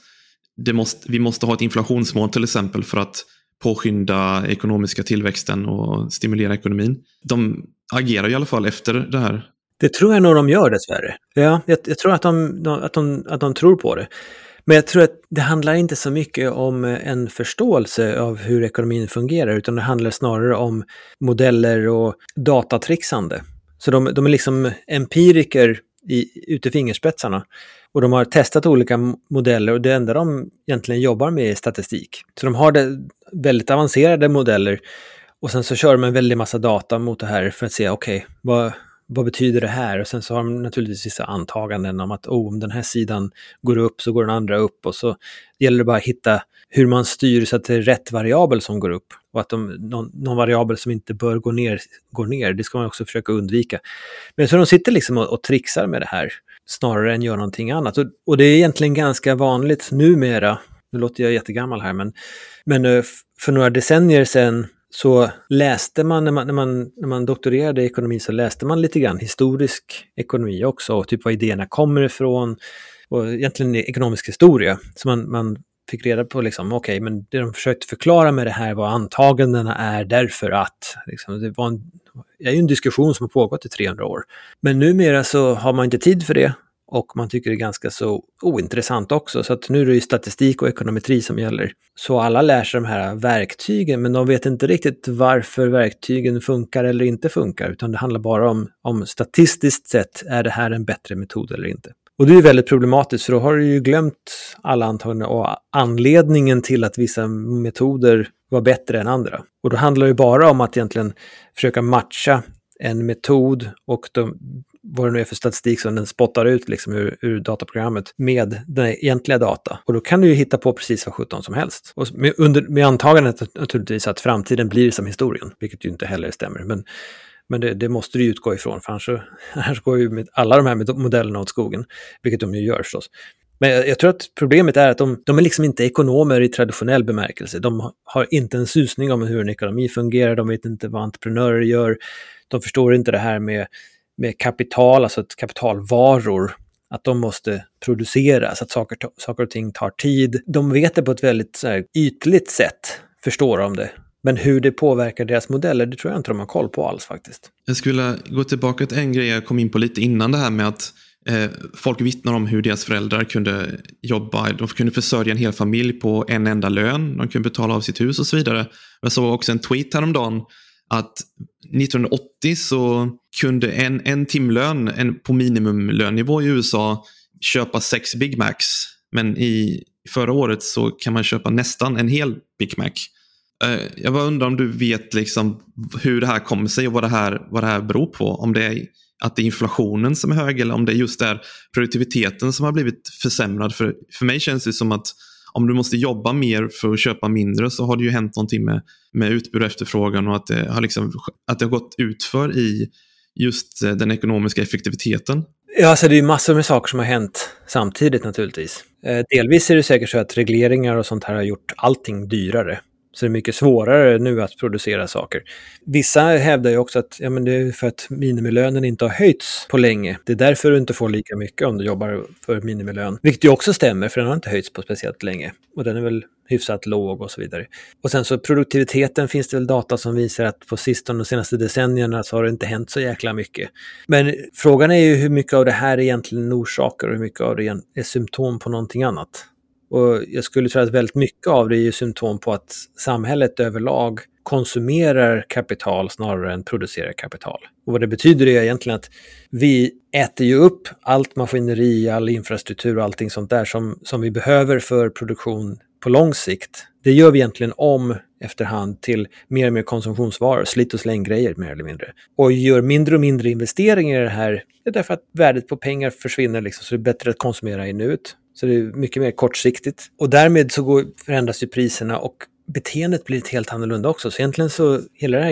vi måste ha ett inflationsmål till exempel för att påskynda ekonomiska tillväxten och stimulera ekonomin? De agerar i alla fall efter det här. Det tror jag nog de gör dessvärre. Ja, jag tror att de tror på det. Men jag tror att det handlar inte så mycket om en förståelse av hur ekonomin fungerar, utan det handlar snarare om modeller och datatrixande. Så de är liksom empiriker ute i fingerspetsarna. Och de har testat olika modeller och det enda de egentligen jobbar med är statistik. Så de har väldigt avancerade modeller och sen så kör de en väldig massa data mot det här för att se vad betyder det här? Och sen så har de naturligtvis vissa antaganden om att om den här sidan går upp så går den andra upp, och så gäller det bara att hitta hur man styr så att det är rätt variabel som går upp och att någon variabel som inte bör går ner. Det ska man också försöka undvika. Men så de sitter liksom och trixar med det här snarare än gör någonting annat. Och det är egentligen ganska vanligt numera, nu låter jag jättegammal här, men för några decennier sedan så läste man, när man doktorerade i ekonomi, så läste man lite grann historisk ekonomi också, och typ var idéerna kommer ifrån, och egentligen ekonomisk historia. Så man fick reda på liksom, men det de försökte förklara med det här var antagandena är därför att, liksom, det är ju en diskussion som har pågått i 300 år. Men numera så har man inte tid för det. Och man tycker det är ganska så ointressant också. Så att nu är det ju statistik och ekonometri som gäller. Så alla lär sig de här verktygen, men de vet inte riktigt varför verktygen funkar eller inte funkar. Utan det handlar bara om statistiskt sett, är det här en bättre metod eller inte. Och det är ju väldigt problematiskt, för då har du ju glömt alla antaganden och anledningen till att vissa metoder var bättre än andra. Och då handlar det ju bara om att egentligen försöka matcha en metod och vad det nu är för statistik som den spottar ut liksom ur dataprogrammet med den egentliga data. Och då kan du ju hitta på precis vad 17 som helst. Och med antagandet naturligtvis att framtiden blir som historien, vilket ju inte heller stämmer. Men det måste du utgå ifrån, för annars går ju med alla de här modellerna åt skogen, vilket de ju gör förstås. Men jag tror att problemet är att de är liksom inte ekonomer i traditionell bemärkelse. De har inte en susning om hur en ekonomi fungerar, de vet inte vad entreprenörer gör, de förstår inte det här med kapital, alltså att kapitalvaror, att de måste produceras, att saker och ting tar tid. De vet det på ett väldigt så här, ytligt sätt, förstår de det. Men hur det påverkar deras modeller, det tror jag inte de har koll på alls faktiskt. Jag skulle gå tillbaka till en grej jag kom in på lite innan det här med att folk vittnar om hur deras föräldrar kunde jobba. De kunde försörja en hel familj på en enda lön. De kunde betala av sitt hus och så vidare. Jag såg också en tweet häromdagen att 1980 så kunde en timlön på minimumlönnivå i USA köpa 6 Big Macs. Men i förra året så kan man köpa nästan en hel Big Mac. Jag bara undrar om du vet liksom hur det här kommer sig och vad det här beror på. Om det är att det är inflationen som är hög eller om det just är produktiviteten som har blivit försämrad. För mig känns det som att om du måste jobba mer för att köpa mindre så har det ju hänt någonting med utbud och efterfrågan och att det har gått utför i just den ekonomiska effektiviteten. Ja, alltså det är ju massor med saker som har hänt samtidigt naturligtvis. Delvis är det säkert så att regleringar och sånt här har gjort allting dyrare. Så det är mycket svårare nu att producera saker. Vissa hävdar ju också att ja, men det är för att minimilönen inte har höjts på länge. Det är därför du inte får lika mycket om du jobbar för minimilön. Vilket ju också stämmer, för den har inte höjts på speciellt länge. Och den är väl hyfsat låg och så vidare. Och sen så produktiviteten finns det väl data som visar att på de senaste decennierna så har det inte hänt så jäkla mycket. Men frågan är ju hur mycket av det här är egentligen orsaker och hur mycket av det är symptom på någonting annat. Och jag skulle tro att väldigt mycket av det är ju symptom på att samhället överlag konsumerar kapital snarare än producerar kapital. Och vad det betyder är egentligen att vi äter ju upp allt maskineri, all infrastruktur och allting sånt där som vi behöver för produktion på lång sikt. Det gör vi egentligen om efterhand till mer och mer konsumtionsvaror, slit- och släng-grejer mer eller mindre. Och gör mindre och mindre investeringar i det här, det är därför att värdet på pengar försvinner liksom, så det är bättre att konsumera i nuet. Så det är mycket mer kortsiktigt. Och därmed så förändras ju priserna och beteendet blir helt annorlunda också. Så egentligen så hela det här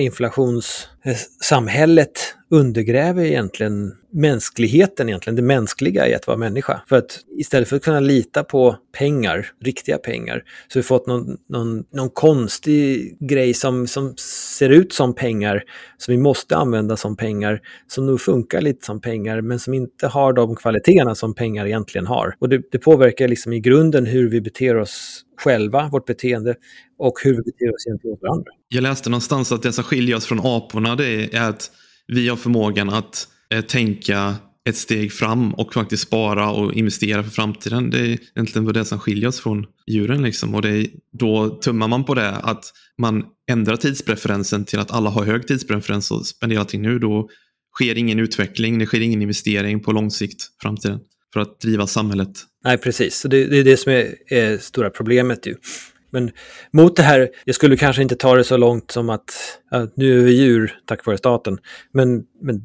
inflationssamhället undergräver egentligen mänskligheten, egentligen det mänskliga i att vara människa. För att istället för att kunna lita på pengar, riktiga pengar, så har vi fått någon konstig grej som ser ut som pengar, som vi måste använda som pengar, som nog funkar lite som pengar, men som inte har de kvaliteterna som pengar egentligen har. Och det påverkar liksom i grunden hur vi beter oss själva, vårt beteende, och hur vi beter oss gentemot varandra. Jag läste någonstans att det som skiljer oss från aporna, det är att vi har förmågan att tänka ett steg fram och faktiskt spara och investera för framtiden. Det är egentligen det som skiljer oss från djuren. Liksom. Och då tummar man på det, att man ändrar tidspreferensen till att alla har hög tidspreferens och spenderar allting nu. Då sker ingen utveckling, det sker ingen investering på lång sikt framtiden för att driva samhället. Nej, precis. Så det är det som är stora problemet ju. Men mot det här, jag skulle kanske inte ta det så långt som att nu är vi djur tack vare staten. Men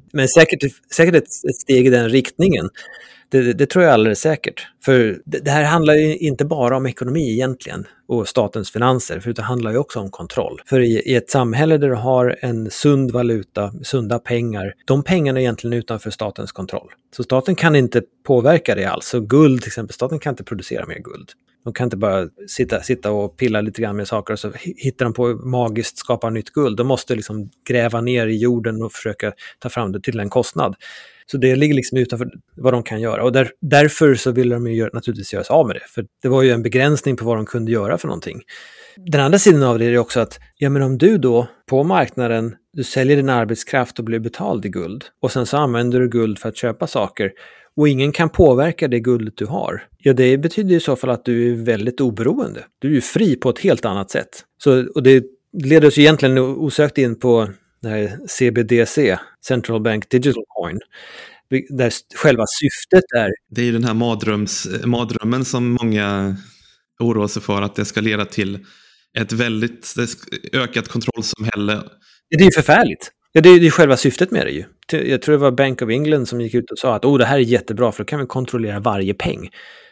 säkert ett steg i den riktningen. Det tror jag alldeles säkert. För det här handlar ju inte bara om ekonomi egentligen och statens finanser, för det handlar ju också om kontroll. För i ett samhälle där du har en sund valuta, sunda pengar, de pengarna är egentligen utanför statens kontroll. Så staten kan inte påverka det alls. Så guld till exempel, staten kan inte producera mer guld. De kan inte bara sitta och pilla lite grann med saker och så hittar de på magiskt skapa nytt guld. De måste liksom gräva ner i jorden och försöka ta fram det till en kostnad. Så det ligger liksom utanför vad de kan göra. Och därför så vill de ju naturligtvis göra sig av med det. För det var ju en begränsning på vad de kunde göra för någonting. Den andra sidan av det är också att ja, men om du då på marknaden, du säljer din arbetskraft och blir betald i guld. Och sen så använder du guld för att köpa saker. Och ingen kan påverka det guldet du har. Ja, det betyder i så fall att du är väldigt oberoende. Du är ju fri på ett helt annat sätt. Och det leder oss egentligen osökt in på det här CBDC, Central Bank Digital Coin. Där själva syftet är... Det är ju den här mardrömmen som många oroar sig för, att det ska leda till ett väldigt ökat kontrollsamhälle. Det är ju förfärligt. Ja, det är själva syftet med det ju. Jag tror det var Bank of England som gick ut och sa att det här är jättebra för då kan vi kontrollera varje peng.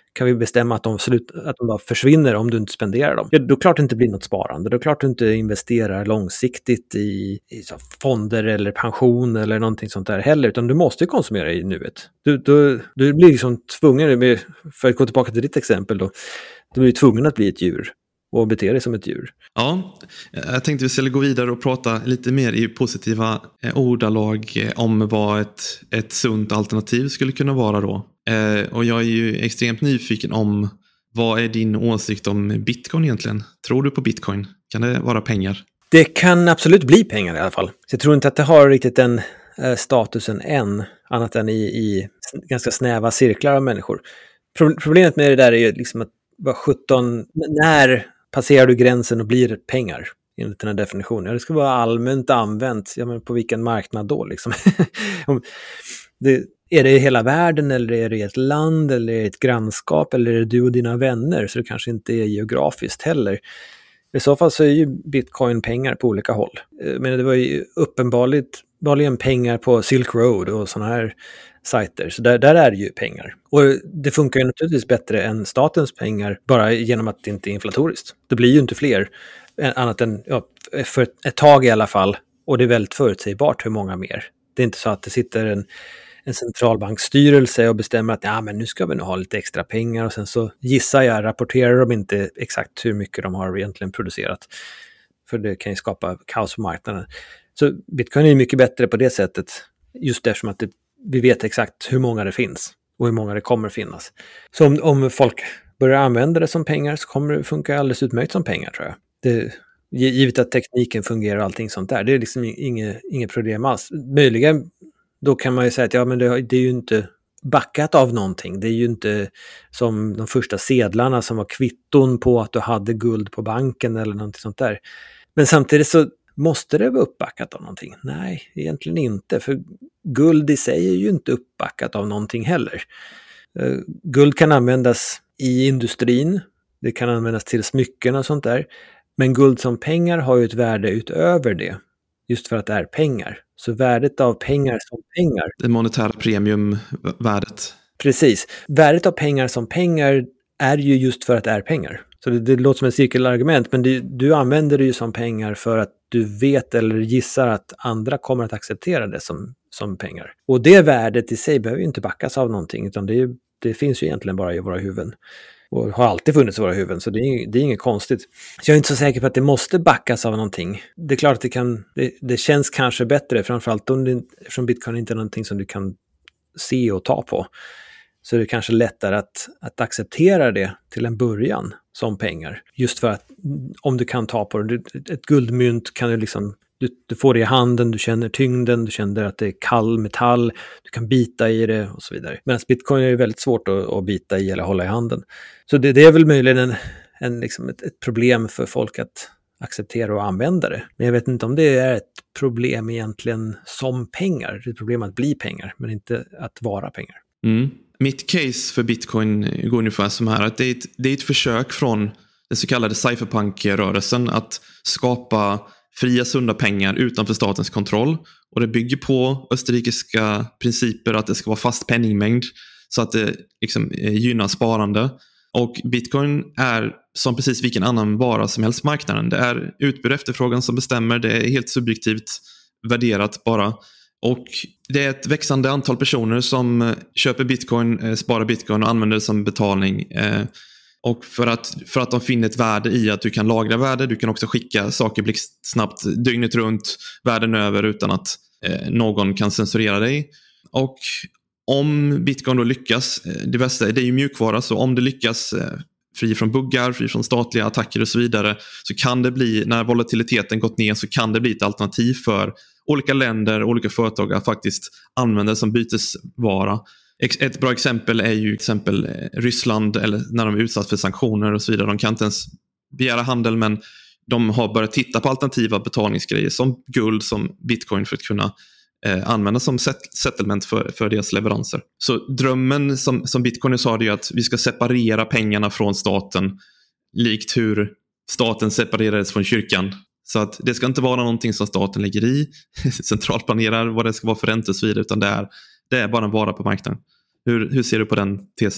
kan vi bestämma att de bara försvinner om du inte spenderar dem. Ja, då klart det inte blir något sparande. Då klart du inte investerar långsiktigt i så fonder eller pension eller någonting sånt där heller, utan du måste konsumera i nuet. Du blir liksom tvungen, för att gå tillbaka till ditt exempel då, du blir tvungen att bli ett djur och bete dig som ett djur. Ja, jag tänkte vi skulle gå vidare och prata lite mer i positiva ordalag om vad ett sunt alternativ skulle kunna vara då. Och jag är ju extremt nyfiken om vad är din åsikt om Bitcoin egentligen? Tror du på Bitcoin? Kan det vara pengar? Det kan absolut bli pengar i alla fall. Så jag tror inte att det har riktigt den statusen än, annat än i ganska snäva cirklar av människor. Problemet med det där är ju liksom att när passerar du gränsen och blir pengar enligt den här definitionen? Ja, det ska vara allmänt använt. Ja, men på vilken marknad då liksom? Är det i hela världen, eller är det i ett land, eller är det ett grannskap, eller är det du och dina vänner? Så det kanske inte är geografiskt heller. I så fall så är ju Bitcoin pengar på olika håll. Men det var ju uppenbarligen pengar på Silk Road och sådana här sajter. Så där är det ju pengar. Och det funkar ju naturligtvis bättre än statens pengar bara genom att det inte är inflatoriskt. Det blir ju inte fler, annat än för ett tag i alla fall. Och det är väldigt förutsägbart hur många mer. Det är inte så att det sitter en centralbankstyrelse och bestämmer att men nu ska vi nog ha lite extra pengar, och sen så rapporterar de inte exakt hur mycket de har egentligen producerat. För det kan ju skapa kaos på marknaden. Så Bitcoin är mycket bättre på det sättet, just eftersom att vi vet exakt hur många det finns och hur många det kommer finnas. Så om folk börjar använda det som pengar så kommer det funka alldeles utmärkt som pengar, tror jag. Givet att tekniken fungerar och allting sånt där. Det är liksom inget problem alls. Möjligen då kan man ju säga att det är ju inte backat av någonting. Det är ju inte som de första sedlarna som var kvitton på att du hade guld på banken eller någonting sånt där. Men samtidigt så måste det vara uppbackat av någonting? Nej, egentligen inte. För guld i sig är ju inte uppbackat av någonting heller. Guld kan användas i industrin. Det kan användas till smycken och sånt där. Men guld som pengar har ju ett värde utöver det. Just för att det är pengar. Så värdet av pengar som pengar. Det monetära premiumvärdet. Precis. Värdet av pengar som pengar är ju just för att det är pengar. Så det låter som ett cirkelargument, men du använder det ju som pengar för att du vet eller gissar att andra kommer att acceptera det som pengar. Och det värdet i sig behöver ju inte backas av någonting, utan det finns ju egentligen bara i våra huvuden. Och har alltid funnits i våra huvuden, så det är inget konstigt. Så jag är inte så säker på att det måste backas av någonting. Det är klart att det känns kanske bättre, framförallt eftersom Bitcoin inte är någonting som du kan se och ta på. Så det är kanske lättare att acceptera det till en början som pengar. Just för att om du kan ta på det, ett guldmynt kan du liksom, du får det i handen, du känner tyngden, du känner att det är kall metall, du kan bita i det och så vidare. Medan Bitcoin är väldigt svårt att bita i eller hålla i handen. Så det är väl möjligen ett problem för folk att acceptera och använda det. Men jag vet inte om det är ett problem egentligen som pengar. Det är ett problem att bli pengar, men inte att vara pengar. Mm. Mitt case för Bitcoin går ungefär som här, att det är ett försök från den så kallade cypherpunk-rörelsen att skapa fria sunda pengar utanför statens kontroll, och det bygger på österrikiska principer att det ska vara fast penningmängd så att det liksom gynnar sparande. Och Bitcoin är som precis vilken annan vara som helst på marknaden. Det är utbud och efterfrågan som bestämmer, det är helt subjektivt värderat bara. Och det är ett växande antal personer som köper Bitcoin, sparar Bitcoin och använder det som betalning. Och för att de finner ett värde i att du kan lagra värde, du kan också skicka saker blixtsnabbt dygnet runt världen över utan att någon kan censurera dig. Och om Bitcoin då lyckas, det är ju mjukvara, så om det lyckas fri från buggar, fri från statliga attacker och så vidare, så kan det bli, när volatiliteten gått ner, så kan det bli ett alternativ för olika länder, olika företag att faktiskt använda det som bytesvara. Ett bra exempel är ju Ryssland, eller när de är utsatt för sanktioner och så vidare. De kan inte ens begära handel, men de har börjat titta på alternativa betalningsgrejer som guld, som Bitcoin, för att kunna använda som settlement för deras leveranser. Så drömmen som Bitcoin sa, det är att vi ska separera pengarna från staten, likt hur staten separerades från kyrkan. Så att det ska inte vara någonting som staten lägger i, centralplanerar vad det ska vara för räntor och så vidare, utan det är bara en vara på marknaden. Hur ser du på den tesen?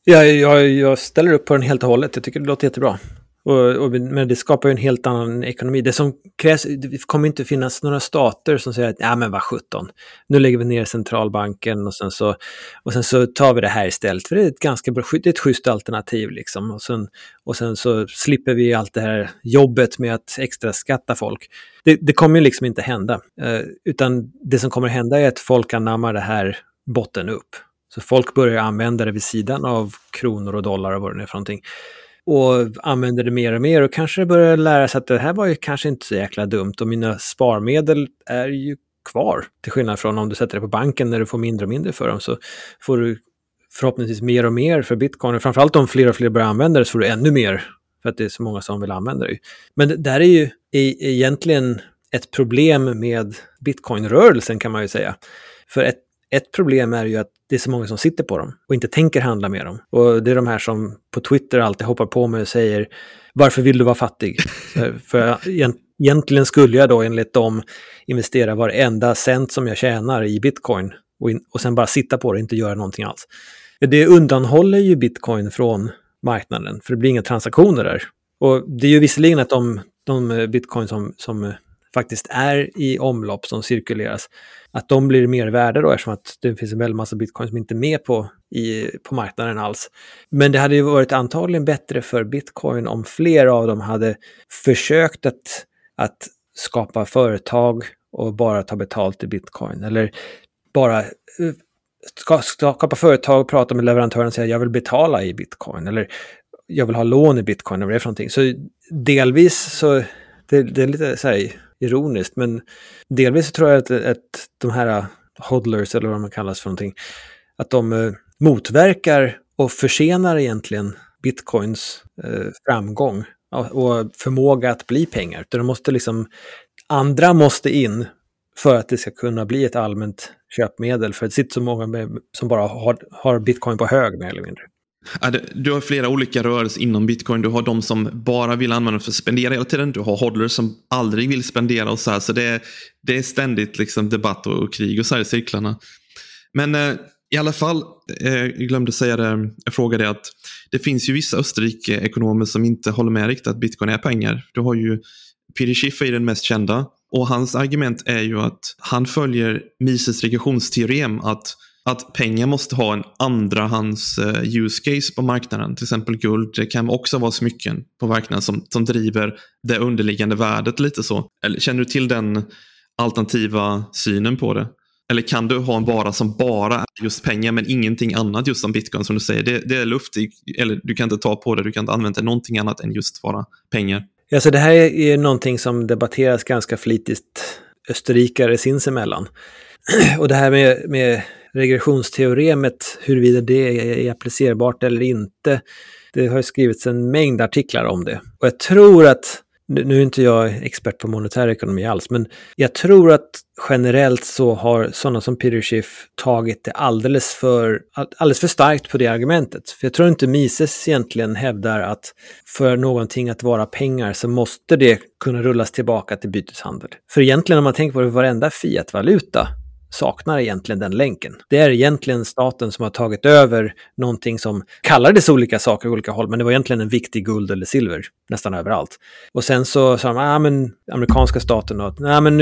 Jag ställer upp på den helt och hållet. Jag tycker det låter jättebra. Men det skapar ju en helt annan ekonomi. Det som krävs, det kommer inte finnas några stater som säger att ja men vad 17, nu lägger vi ner centralbanken och sen så tar vi det här istället. För det är ett ganska bra, det är ett schysst alternativ liksom. Och sen så slipper vi allt det här jobbet med att extra skatta folk. Det kommer ju liksom inte hända. Utan det som kommer hända är att folk anammar det här botten upp. Så folk börjar använda det vid sidan av kronor och dollar och vad det är för någonting. Och använder det mer och mer och kanske börjar lära sig att det här var ju kanske inte så jäkla dumt och mina sparmedel är ju kvar. Till skillnad från om du sätter det på banken när du får mindre och mindre för dem så får du förhoppningsvis mer och mer för bitcoin. Och framförallt om fler och fler börjar använda det så får du ännu mer för att det är så många som vill använda det. Men det där är ju egentligen ett problem med bitcoin-rörelsen kan man ju säga. För ett problem är ju att det är så många som sitter på dem och inte tänker handla med dem. Och det är de här som på Twitter alltid hoppar på mig och säger varför vill du vara fattig? För egentligen skulle jag då enligt dem investera varenda cent som jag tjänar i bitcoin och sen bara sitta på det och inte göra någonting alls. Det undanhåller ju bitcoin från marknaden för det blir inga transaktioner där. Och det är ju visserligen att de bitcoin som faktiskt är i omlopp som cirkuleras, att de blir mer värda då eftersom att det finns en väldigt massa bitcoin som inte är med på marknaden alls. Men det hade ju varit antagligen bättre för bitcoin om fler av dem hade försökt att skapa företag och bara ta betalt i bitcoin. Eller bara skapa företag och prata med leverantören och säga jag vill betala i bitcoin. Eller jag vill ha lån i bitcoin eller vad det är för någonting. Så delvis så det är lite så här ironiskt, men delvis så tror jag att de här hodlers eller vad man kallas för någonting, att de motverkar och försenar egentligen bitcoins framgång och förmåga att bli pengar. De måste liksom, andra måste in för att det ska kunna bli ett allmänt köpmedel, för det sitter så många som bara har bitcoin på hög mer eller mindre. Du har flera olika rörelser inom bitcoin. Du har de som bara vill använda för att spendera hela tiden. Du har hodlers som aldrig vill spendera och så här. Så det är ständigt liksom debatt och krig och så här i cirklarna. Men i alla fall, jag glömde säga det, jag frågade att det finns ju vissa Österrike-ekonomer som inte håller med riktigt att bitcoin är pengar. Du har ju Peter Schiff är den mest kända. Och hans argument är ju att han följer Mises regressionsteorem att pengar måste ha en andrahands use case på marknaden. Till exempel guld, det kan också vara smycken på marknaden som driver det underliggande värdet lite så. Eller känner du till den alternativa synen på det? Eller kan du ha en vara som bara är just pengar men ingenting annat just som bitcoin som du säger? Det är luft, eller du kan inte ta på det, du kan inte använda någonting annat än just bara pengar. Ja, så det här är någonting som debatteras ganska flitigt österrikare sinsemellan. Och det här med regressionsteoremet, huruvida det är applicerbart eller inte, det har skrivits en mängd artiklar om det. Och jag tror att, nu är inte jag expert på monetär ekonomi alls, men jag tror att generellt så har sådana som Peter Schiff tagit det alldeles för starkt på det argumentet. För jag tror inte Mises egentligen hävdar att för någonting att vara pengar så måste det kunna rullas tillbaka till byteshandel. För egentligen om man tänker på det, varenda fiatvaluta saknar egentligen den länken. Det är egentligen staten som har tagit över någonting som kallades olika saker i olika håll, men det var egentligen en viktig guld eller silver nästan överallt. Och sen så sa de, men amerikanska staten att men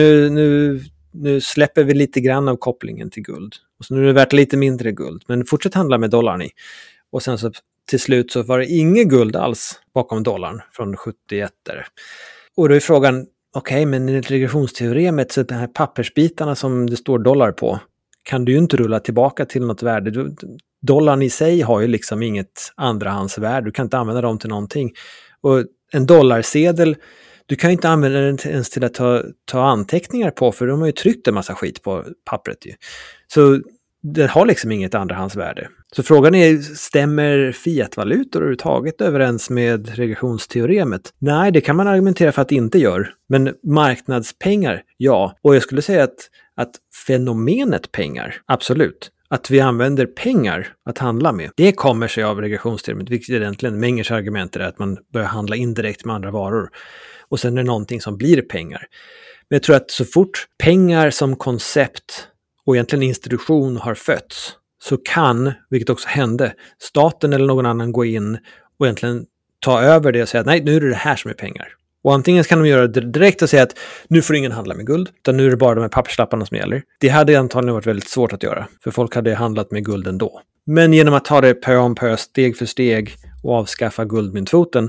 nu släpper vi lite grann av kopplingen till guld. Och så nu är det värt lite mindre guld, men fortsätt handla med dollarn i. Och sen så till slut så var det inget guld alls bakom dollarn från 71 där. Och då är frågan, okej, men i regressionsteoremet så de här pappersbitarna som det står dollar på kan du ju inte rulla tillbaka till något värde. Dollarn i sig har ju liksom inget andrahandsvärde. Du kan inte använda dem till någonting. Och en dollarsedel, du kan inte använda den ens till att ta anteckningar på, för de har ju tryckt en massa skit på pappret ju. Så det har liksom inget andrahandsvärde. Så frågan är, stämmer fiatvalutor överhuvudtaget överens med regressionsteoremet? Nej, det kan man argumentera för att det inte gör. Men marknadspengar, ja. Och jag skulle säga att fenomenet pengar, absolut. Att vi använder pengar att handla med, det kommer sig av regressionsteoremet, vilket egentligen Mengers argument är att man börjar handla indirekt med andra varor. Och sen är det någonting som blir pengar. Men jag tror att så fort pengar som koncept och egentligen institution har fötts, så kan, vilket också hände, staten eller någon annan gå in och egentligen ta över det och säga att nej, nu är det här som är pengar. Och antingen kan de göra det direkt och säga att nu får ingen handla med guld, utan nu är det bara de här papperslapparna som gäller. Det hade antagligen varit väldigt svårt att göra, för folk hade handlat med guld ändå. Men genom att ta det pö om pö, steg för steg och avskaffa guldmyntfoten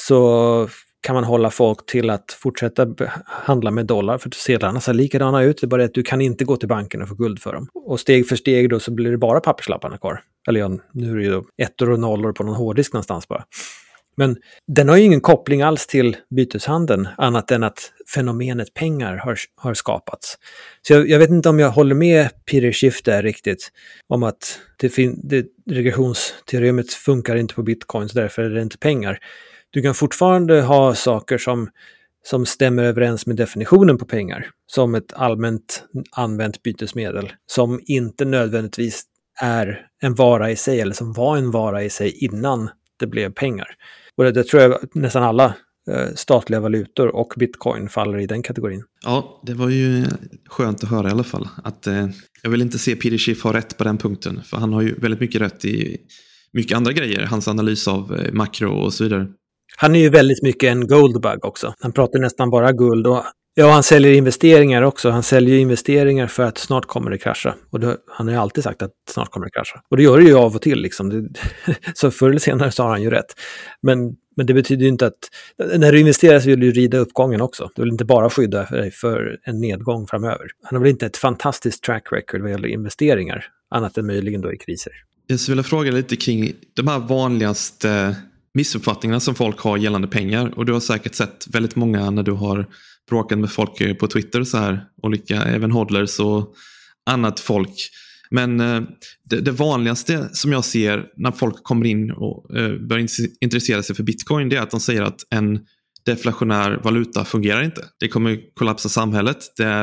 så kan man hålla folk till att fortsätta handla med dollar, för sedlarna ser likadana ut. Det är bara att du kan inte gå till banken och få guld för dem. Och steg för steg då så blir det bara papperslapparna kvar. Eller ja, nu är det ju ettor och nollor på någon hårddisk någonstans bara. Men den har ju ingen koppling alls till byteshandeln annat än att fenomenet pengar har skapats. Så jag vet inte om jag håller med Peter Schiff där riktigt om att det regressionsteoremet funkar inte på bitcoin, så därför är det inte pengar. Du kan fortfarande ha saker som stämmer överens med definitionen på pengar, som ett allmänt använt bytesmedel som inte nödvändigtvis är en vara i sig eller som var en vara i sig innan det blev pengar. Och det tror jag nästan alla statliga valutor och bitcoin faller i den kategorin. Ja, det var ju skönt att höra i alla fall. Att, jag vill inte se Peter Schiff ha rätt på den punkten, för han har ju väldigt mycket rätt i mycket andra grejer. Hans analys av makro och så vidare. Han är ju väldigt mycket en goldbug också. Han pratar nästan bara guld och han säljer investeringar också. Han säljer investeringar för att snart kommer det krascha. Och han har ju alltid sagt att snart kommer det krascha. Och det gör det ju av och till liksom. Så förr eller senare så har han ju rätt. Men det betyder ju inte att när du investerar så vill du rida uppgången också. Du vill inte bara skydda dig för en nedgång framöver. Han har väl inte ett fantastiskt track record vad gäller investeringar, annat än möjligen då i kriser. Jag skulle vilja fråga lite kring de här vanligaste missuppfattningarna som folk har gällande pengar. Och du har säkert sett väldigt många när du har bråkat med folk på Twitter, så här, olika även hodlers och annat folk. Men det vanligaste som jag ser när folk kommer in och börjar intressera sig för bitcoin, det är att de säger att en deflationär valuta fungerar inte. Det kommer kollapsa samhället.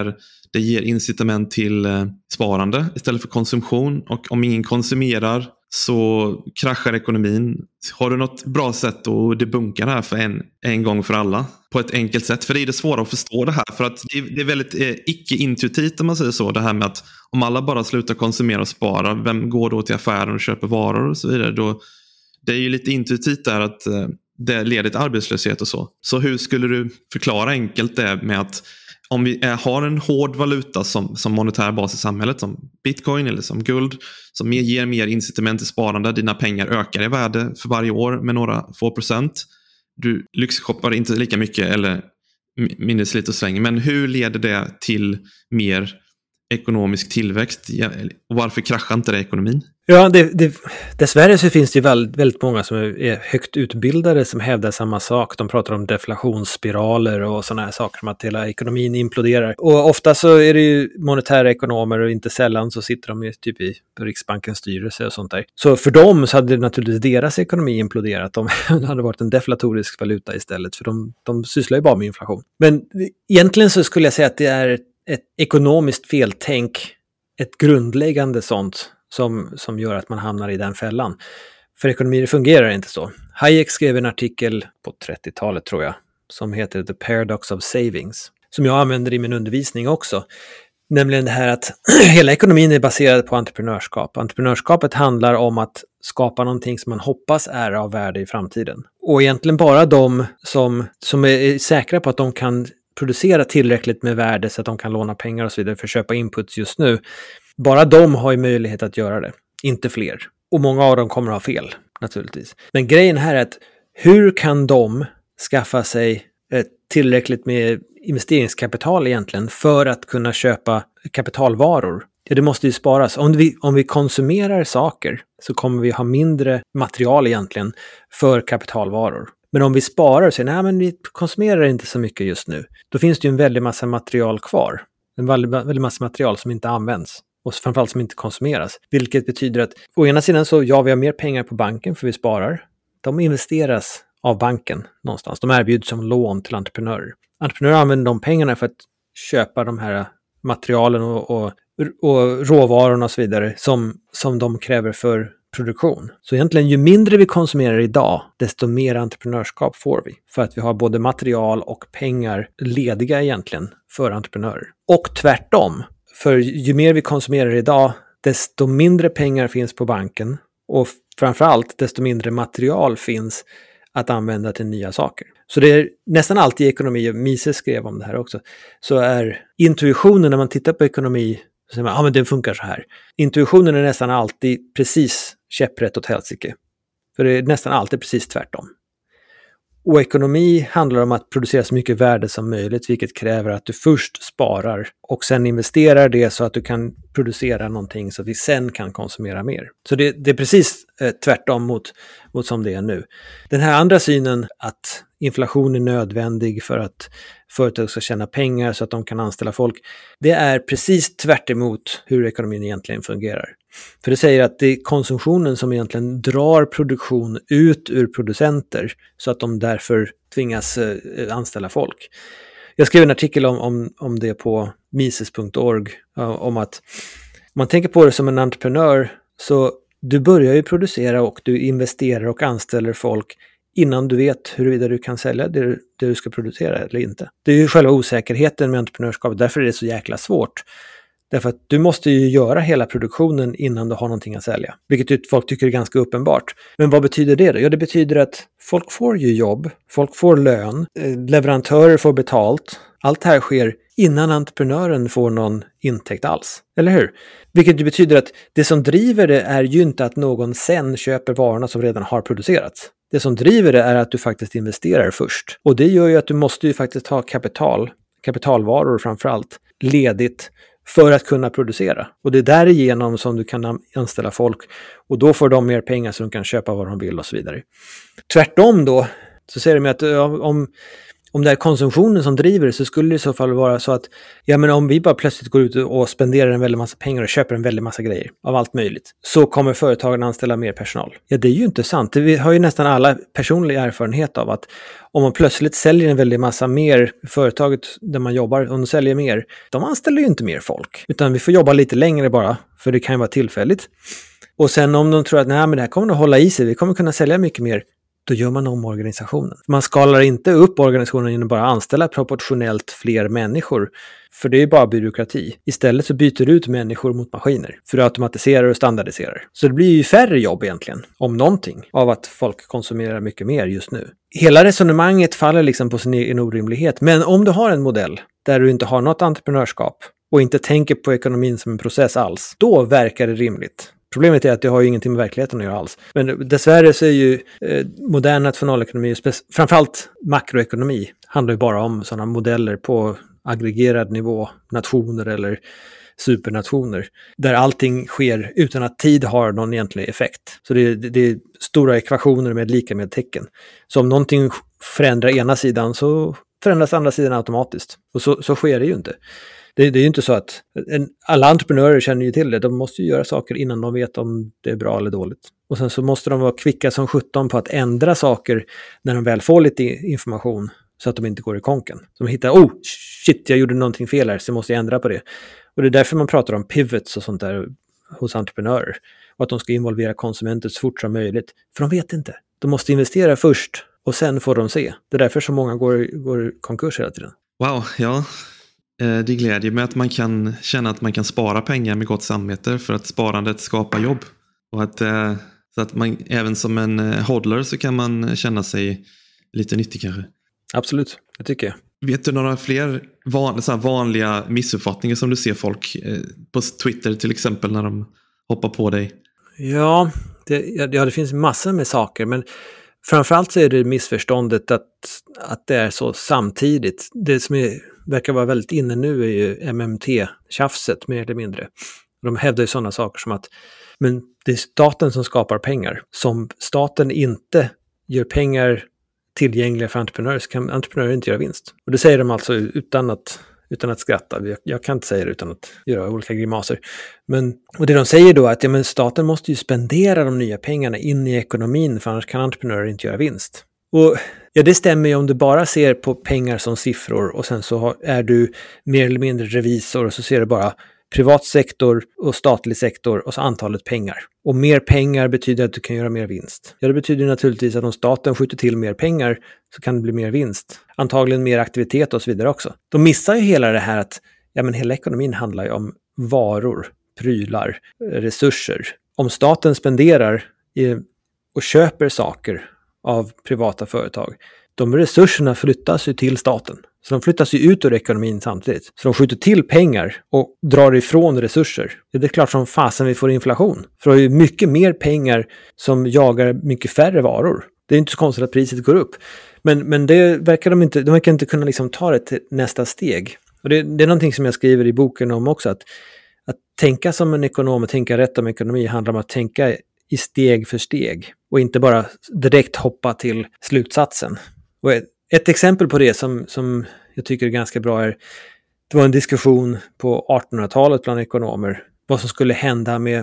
Det ger incitament till sparande istället för konsumtion, och om ingen konsumerar så kraschar ekonomin. Har du något bra sätt att debunka det här för en gång för alla? På ett enkelt sätt. För det är det svåra att förstå det här. För att det är väldigt icke-intuitivt om man säger så. Det här med att om alla bara slutar konsumera och spara, vem går då till affären och köper varor och så vidare? Det är ju lite intuitivt där att det leder till arbetslöshet och så. Så hur skulle du förklara enkelt det med att om vi har en hård valuta som monetär bas i samhället, som bitcoin eller som guld, som ger mer incitament till sparande, dina pengar ökar i värde för varje år med några få procent. Du lyxshoppar inte lika mycket eller mindre slit och sväng. Men hur leder det till mer ekonomisk tillväxt? Och varför kraschar inte det ekonomin? Ja, dessvärre så finns det ju väldigt många som är högt utbildade som hävdar samma sak. De pratar om deflationsspiraler och sådana här saker, som att hela ekonomin imploderar. Och ofta så är det ju monetära ekonomer, och inte sällan så sitter de ju typ i Riksbankens styrelse och sånt där. Så för dem så hade naturligtvis deras ekonomi imploderat. De hade varit en deflatorisk valuta istället, för de sysslar ju bara med inflation. Men egentligen så skulle jag säga att det är ett ekonomiskt feltänk, ett grundläggande sånt, som gör att man hamnar i den fällan. För ekonomier fungerar inte så. Hayek skrev en artikel på 30-talet tror jag, som heter The Paradox of Savings, som jag använder i min undervisning också. Nämligen det här att hela ekonomin är baserad på entreprenörskap. Entreprenörskapet handlar om att skapa någonting som man hoppas är av värde i framtiden. Och egentligen bara de som är säkra på att de kan producera tillräckligt med värde så att de kan låna pengar och så vidare för att köpa inputs just nu. Bara de har ju möjlighet att göra det, inte fler. Och många av dem kommer att ha fel, naturligtvis. Men grejen här är att hur kan de skaffa sig tillräckligt med investeringskapital egentligen för att kunna köpa kapitalvaror? Ja, det måste ju sparas. Om vi konsumerar saker så kommer vi ha mindre material egentligen för kapitalvaror. Men om vi sparar och säger, nej men vi konsumerar inte så mycket just nu, då finns det ju en väldig massa material kvar. En väldigt massa material som inte används. Och framförallt som inte konsumeras. Vilket betyder att å ena sidan så vi har mer pengar på banken för vi sparar. De investeras av banken någonstans. De erbjuds som lån till entreprenörer. Entreprenörer använder de pengarna för att köpa de här materialen och råvarorna och så vidare som de kräver för produktion. Så egentligen ju mindre vi konsumerar idag, desto mer entreprenörskap får vi. För att vi har både material och pengar lediga egentligen för entreprenörer. Och tvärtom. För ju mer vi konsumerar idag, desto mindre pengar finns på banken och framförallt desto mindre material finns att använda till nya saker. Så det är nästan alltid i ekonomi, och Mises skrev om det här också, så är intuitionen när man tittar på ekonomi, så säger man, men det funkar så här. Intuitionen är nästan alltid precis käpprätt åt helsike. För det är nästan alltid precis tvärtom. Och ekonomi handlar om att producera så mycket värde som möjligt, vilket kräver att du först sparar och sen investerar det så att du kan producera någonting så att vi sen kan konsumera mer. Så det är precis tvärtom mot som det är nu. Den här andra synen att inflation är nödvändig för att företag ska tjäna pengar så att de kan anställa folk, det är precis tvärt emot hur ekonomin egentligen fungerar. För det säger att det är konsumtionen som egentligen drar produktion ut ur producenter så att de därför tvingas anställa folk. Jag skrev en artikel om det på mises.org om att om man tänker på det som en entreprenör, så du börjar ju producera och du investerar och anställer folk innan du vet huruvida du kan sälja det du ska producera eller inte. Det är ju själva osäkerheten med entreprenörskap, därför är det så jäkla svårt. Därför att du måste ju göra hela produktionen innan du har någonting att sälja. Vilket folk tycker är ganska uppenbart. Men vad betyder det då? Ja, det betyder att folk får ju jobb, folk får lön, leverantörer får betalt. Allt här sker innan entreprenören får någon intäkt alls. Eller hur? Vilket betyder att det som driver det är ju inte att någon sen köper varorna som redan har producerats. Det som driver det är att du faktiskt investerar först. Och det gör ju att du måste ju faktiskt ha kapitalvaror framförallt, ledigt för att kunna producera. Och det är därigenom som du kan anställa folk och då får de mer pengar så de kan köpa vad de vill och så vidare. Tvärtom då så säger de att om det är konsumtionen som driver så skulle det i så fall vara så att om vi bara plötsligt går ut och spenderar en väldig massa pengar och köper en väldig massa grejer av allt möjligt, så kommer företagen anställa mer personal. Ja, det är ju inte sant. Vi har ju nästan alla personlig erfarenhet av att om man plötsligt säljer en väldig massa mer, företaget där man jobbar, om de säljer mer, de anställer ju inte mer folk. Utan vi får jobba lite längre bara, för det kan ju vara tillfälligt. Och sen om de tror att men det här kommer att hålla i sig, vi kommer kunna sälja mycket mer, då gör man om organisationen. Man skalar inte upp organisationen genom att bara anställa proportionellt fler människor, för det är bara byråkrati. Istället så byter du ut människor mot maskiner för att automatisera och standardisera. Så det blir ju färre jobb egentligen, om någonting, av att folk konsumerar mycket mer just nu. Hela resonemanget faller liksom på sin egen orimlighet, men om du har en modell där du inte har något entreprenörskap och inte tänker på ekonomin som en process alls, då verkar det rimligt. Problemet är att det har ju ingenting med verkligheten att göra alls. Men dessvärre så är ju modern nationalekonomi, framförallt makroekonomi, handlar ju bara om sådana modeller på aggregerad nivå, nationer eller supernationer, där allting sker utan att tid har någon egentlig effekt. Så det är stora ekvationer med lika med tecken. Så om någonting förändrar ena sidan så förändras andra sidan automatiskt. Och så sker det ju inte. Det är ju inte så att alla entreprenörer känner ju till det. De måste ju göra saker innan de vet om det är bra eller dåligt. Och sen så måste de vara kvicka som 17 på att ändra saker när de väl får lite information så att de inte går i konken. Så de hittar, jag gjorde någonting fel här så jag måste ändra på det. Och det är därför man pratar om pivots och sånt där hos entreprenörer. Och att de ska involvera konsumenter så fort som möjligt. För de vet inte. De måste investera först och sen får de se. Det är därför så många går konkurs hela tiden. Wow, ja. Det glädjer mig att man kan känna att man kan spara pengar med gott samvete för att sparandet skapar jobb. Och så att man även som en hodler så kan man känna sig lite nyttig kanske. Absolut, det tycker jag. Vet du några fler vanliga missuppfattningar som du ser folk på Twitter till exempel när de hoppar på dig? Ja, det finns massor med saker, men framförallt så är det missförståndet att det är så samtidigt. Det som verkar vara väldigt inne nu är ju MMT-tjafset mer eller mindre. De hävdar ju sådana saker som att men det är staten som skapar pengar. Som staten inte gör pengar tillgängliga för entreprenörer så kan entreprenörer inte göra vinst. Och det säger de alltså utan att skratta. Jag kan inte säga det utan att göra olika grimaser. Och det de säger då är att staten måste ju spendera de nya pengarna in i ekonomin för annars kan entreprenörer inte göra vinst. Och det stämmer ju om du bara ser på pengar som siffror och sen så är du mer eller mindre revisor och så ser du bara privat sektor och statlig sektor och så antalet pengar. Och mer pengar betyder att du kan göra mer vinst. Ja, det betyder naturligtvis att om staten skjuter till mer pengar så kan det bli mer vinst. Antagligen mer aktivitet och så vidare också. De missar ju hela det här att hela ekonomin handlar ju om varor, prylar, resurser. Om staten spenderar och köper saker av privata företag, de resurserna flyttas ju till staten. Så de flyttas ju ut ur ekonomin samtidigt. Så de skjuter till pengar och drar ifrån resurser. Det är klart som fasen vi får inflation. För det är ju mycket mer pengar som jagar mycket färre varor. Det är inte så konstigt att priset går upp. Men det verkar de verkar inte kunna liksom ta det till nästa steg. Och det är någonting som jag skriver i boken om också. Att tänka som en ekonom och tänka rätt om ekonomi handlar om att tänka i steg för steg. Och inte bara direkt hoppa till slutsatsen. Och ett exempel på det som jag tycker är ganska bra är, det var en diskussion på 1800-talet bland ekonomer. Vad som skulle hända med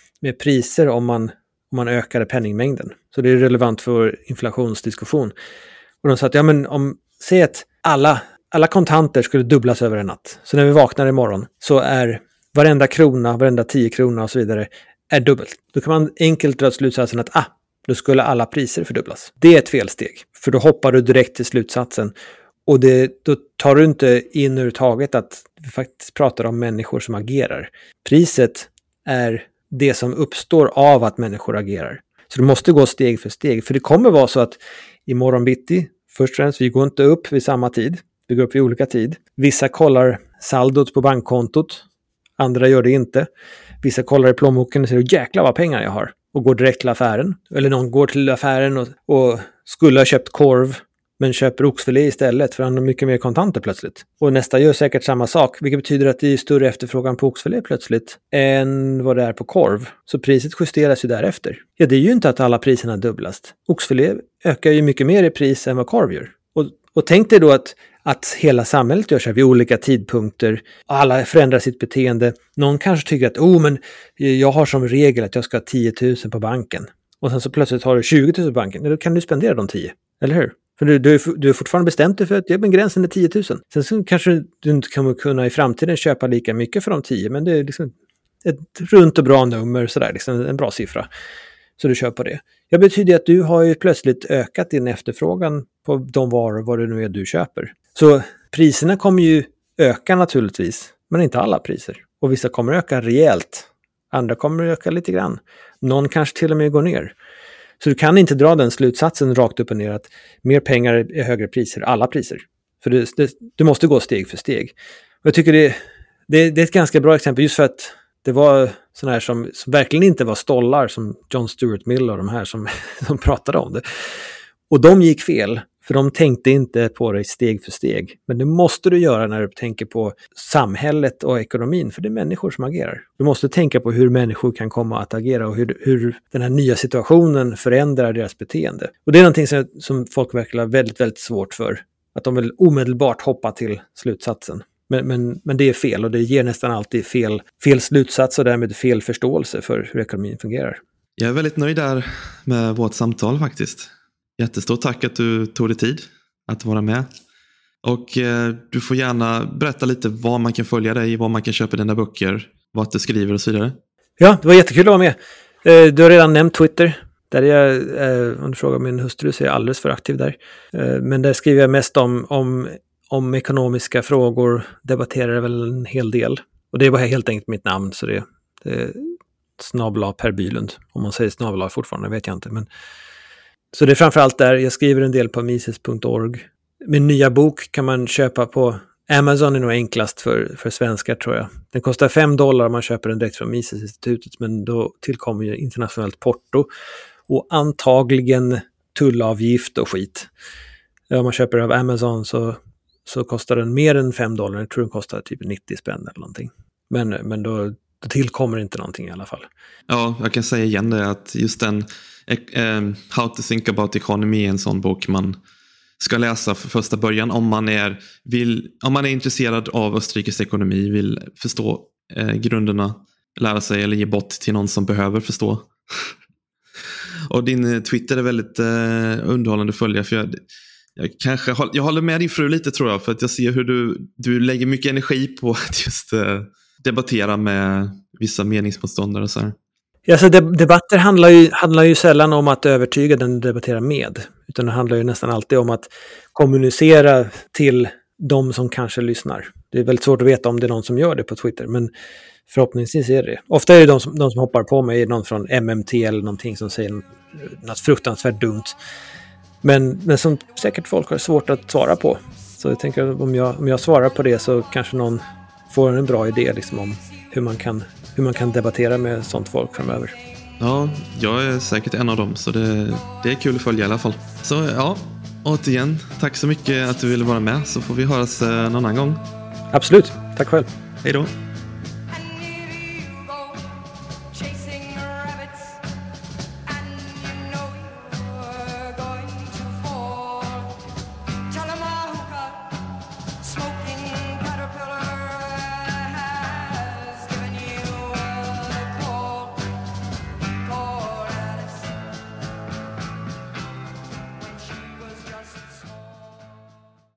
priser om man ökade penningmängden. Så det är relevant för inflationsdiskussion. Och de sa att säg att alla kontanter skulle dubblas över en natt. Så när vi vaknar imorgon så är varenda krona, varenda 10 krona och så vidare är dubbelt. Då kan man enkelt dra slutsatsen att då skulle alla priser fördubblas. Det är ett felsteg. För då hoppar du direkt till slutsatsen. Och då tar du inte in överhuvudtaget att vi faktiskt pratar om människor som agerar. Priset är det som uppstår av att människor agerar. Så du måste gå steg för steg. För det kommer vara så att imorgon bitti, först och främst, vi går inte upp vid samma tid. Vi går upp vid olika tid. Vissa kollar saldot på bankkontot. Andra gör det inte. Vissa kollar i plånboken och säger jäklar vad pengar jag har. Och går direkt till affären. Eller någon går till affären och skulle ha köpt korv men köper oxfilé istället för han har mycket mer kontanter plötsligt. Och nästa gör säkert samma sak, vilket betyder att det är större efterfrågan på oxfilé plötsligt än vad det är på korv. Så priset justeras ju därefter. Ja, det är ju inte att alla priserna dubblas. Oxfilé ökar ju mycket mer i pris än vad korv gör. Och tänk dig då att hela samhället gör sig vid olika tidpunkter. Alla förändrar sitt beteende. Någon kanske tycker att men jag har som regel att jag ska ha 10 000 på banken. Och sen så plötsligt har du 20 000 på banken. Då kan du spendera de 10. Eller hur? För du är fortfarande bestämt dig för att gränsen är 10 000. Sen så kanske du inte kommer kunna i framtiden köpa lika mycket för de 10. Men det är liksom ett runt och bra nummer. Sådär, liksom en bra siffra. Så du kör på det. Det betyder att du har ju plötsligt ökat din efterfrågan på de varor, vad det nu är du köper. Så priserna kommer ju öka naturligtvis, men inte alla priser. Och vissa kommer öka rejält. Andra kommer öka lite grann. Någon kanske till och med går ner. Så du kan inte dra den slutsatsen rakt upp och ner att mer pengar är högre priser, alla priser. För du måste gå steg för steg. Och jag tycker det är ett ganska bra exempel just för att det var sådana här som verkligen inte var stollar som John Stuart Mill och de här som pratade om det. Och de gick fel, för de tänkte inte på det steg för steg. Men det måste du göra när du tänker på samhället och ekonomin, för det är människor som agerar. Du måste tänka på hur människor kan komma att agera och hur den här nya situationen förändrar deras beteende. Och det är någonting som folk verkligen har väldigt, väldigt svårt för. Att de vill omedelbart hoppa till slutsatsen. Men det är fel och det ger nästan alltid fel slutsats och därmed fel förståelse för hur ekonomin fungerar. Jag är väldigt nöjd där med vårt samtal faktiskt. Jättestort tack att du tog dig tid att vara med. Och du får gärna berätta lite var man kan följa dig, var man kan köpa dina böcker, vad du skriver och så vidare. Ja, det var jättekul att vara med. Du har redan nämnt Twitter. Där om du frågar min hustru så är jag alldeles för aktiv där. Men där skriver jag mest om ekonomiska frågor, debatterar jag väl en hel del. Och det var helt enkelt mitt namn, så det är snabel-a Per Bylund. Om man säger snabel-a fortfarande, vet jag inte. Men så det är framförallt där. Jag skriver en del på mises.org. Min nya bok kan man köpa på Amazon, är nog enklast för svenskar tror jag. Den kostar $5 om man köper den direkt från Mises-institutet, men då tillkommer ju internationellt porto och antagligen tullavgift och skit. Om man köper av Amazon så kostar den mer än $5. Jag tror den kostar typ 90 spänn eller någonting. Men då tillkommer inte någonting i alla fall. Ja, jag kan säga igen det att just den How to think about economy är en sån bok man ska läsa för första början om man är intresserad av Österrikes ekonomi, vill förstå grunderna, lära sig eller ge bort till någon som behöver förstå. Och din Twitter är väldigt underhållande att följa, för jag håller med din fru lite tror jag, för att jag ser hur du lägger mycket energi på att just debattera med vissa meningsmotståndare och så här. Ja, så debatter handlar ju sällan om att övertyga den du debatterar med, utan det handlar ju nästan alltid om att kommunicera till de som kanske lyssnar. Det är väldigt svårt att veta om det är någon som gör det på Twitter, men Förhoppningsvis är det. Ofta är det de som hoppar på mig, någon från MMT eller någonting som säger något fruktansvärt dumt. Men som säkert folk har svårt att svara på. Så jag tänker att om jag svarar på det så kanske någon får en bra idé liksom, om hur man kan debattera med sånt folk framöver. Ja, jag är säkert en av dem, så det är kul att följa i alla fall. Så ja, återigen, tack så mycket att du ville vara med, så får vi höras någon annan gång. Absolut, tack själv. Hej då.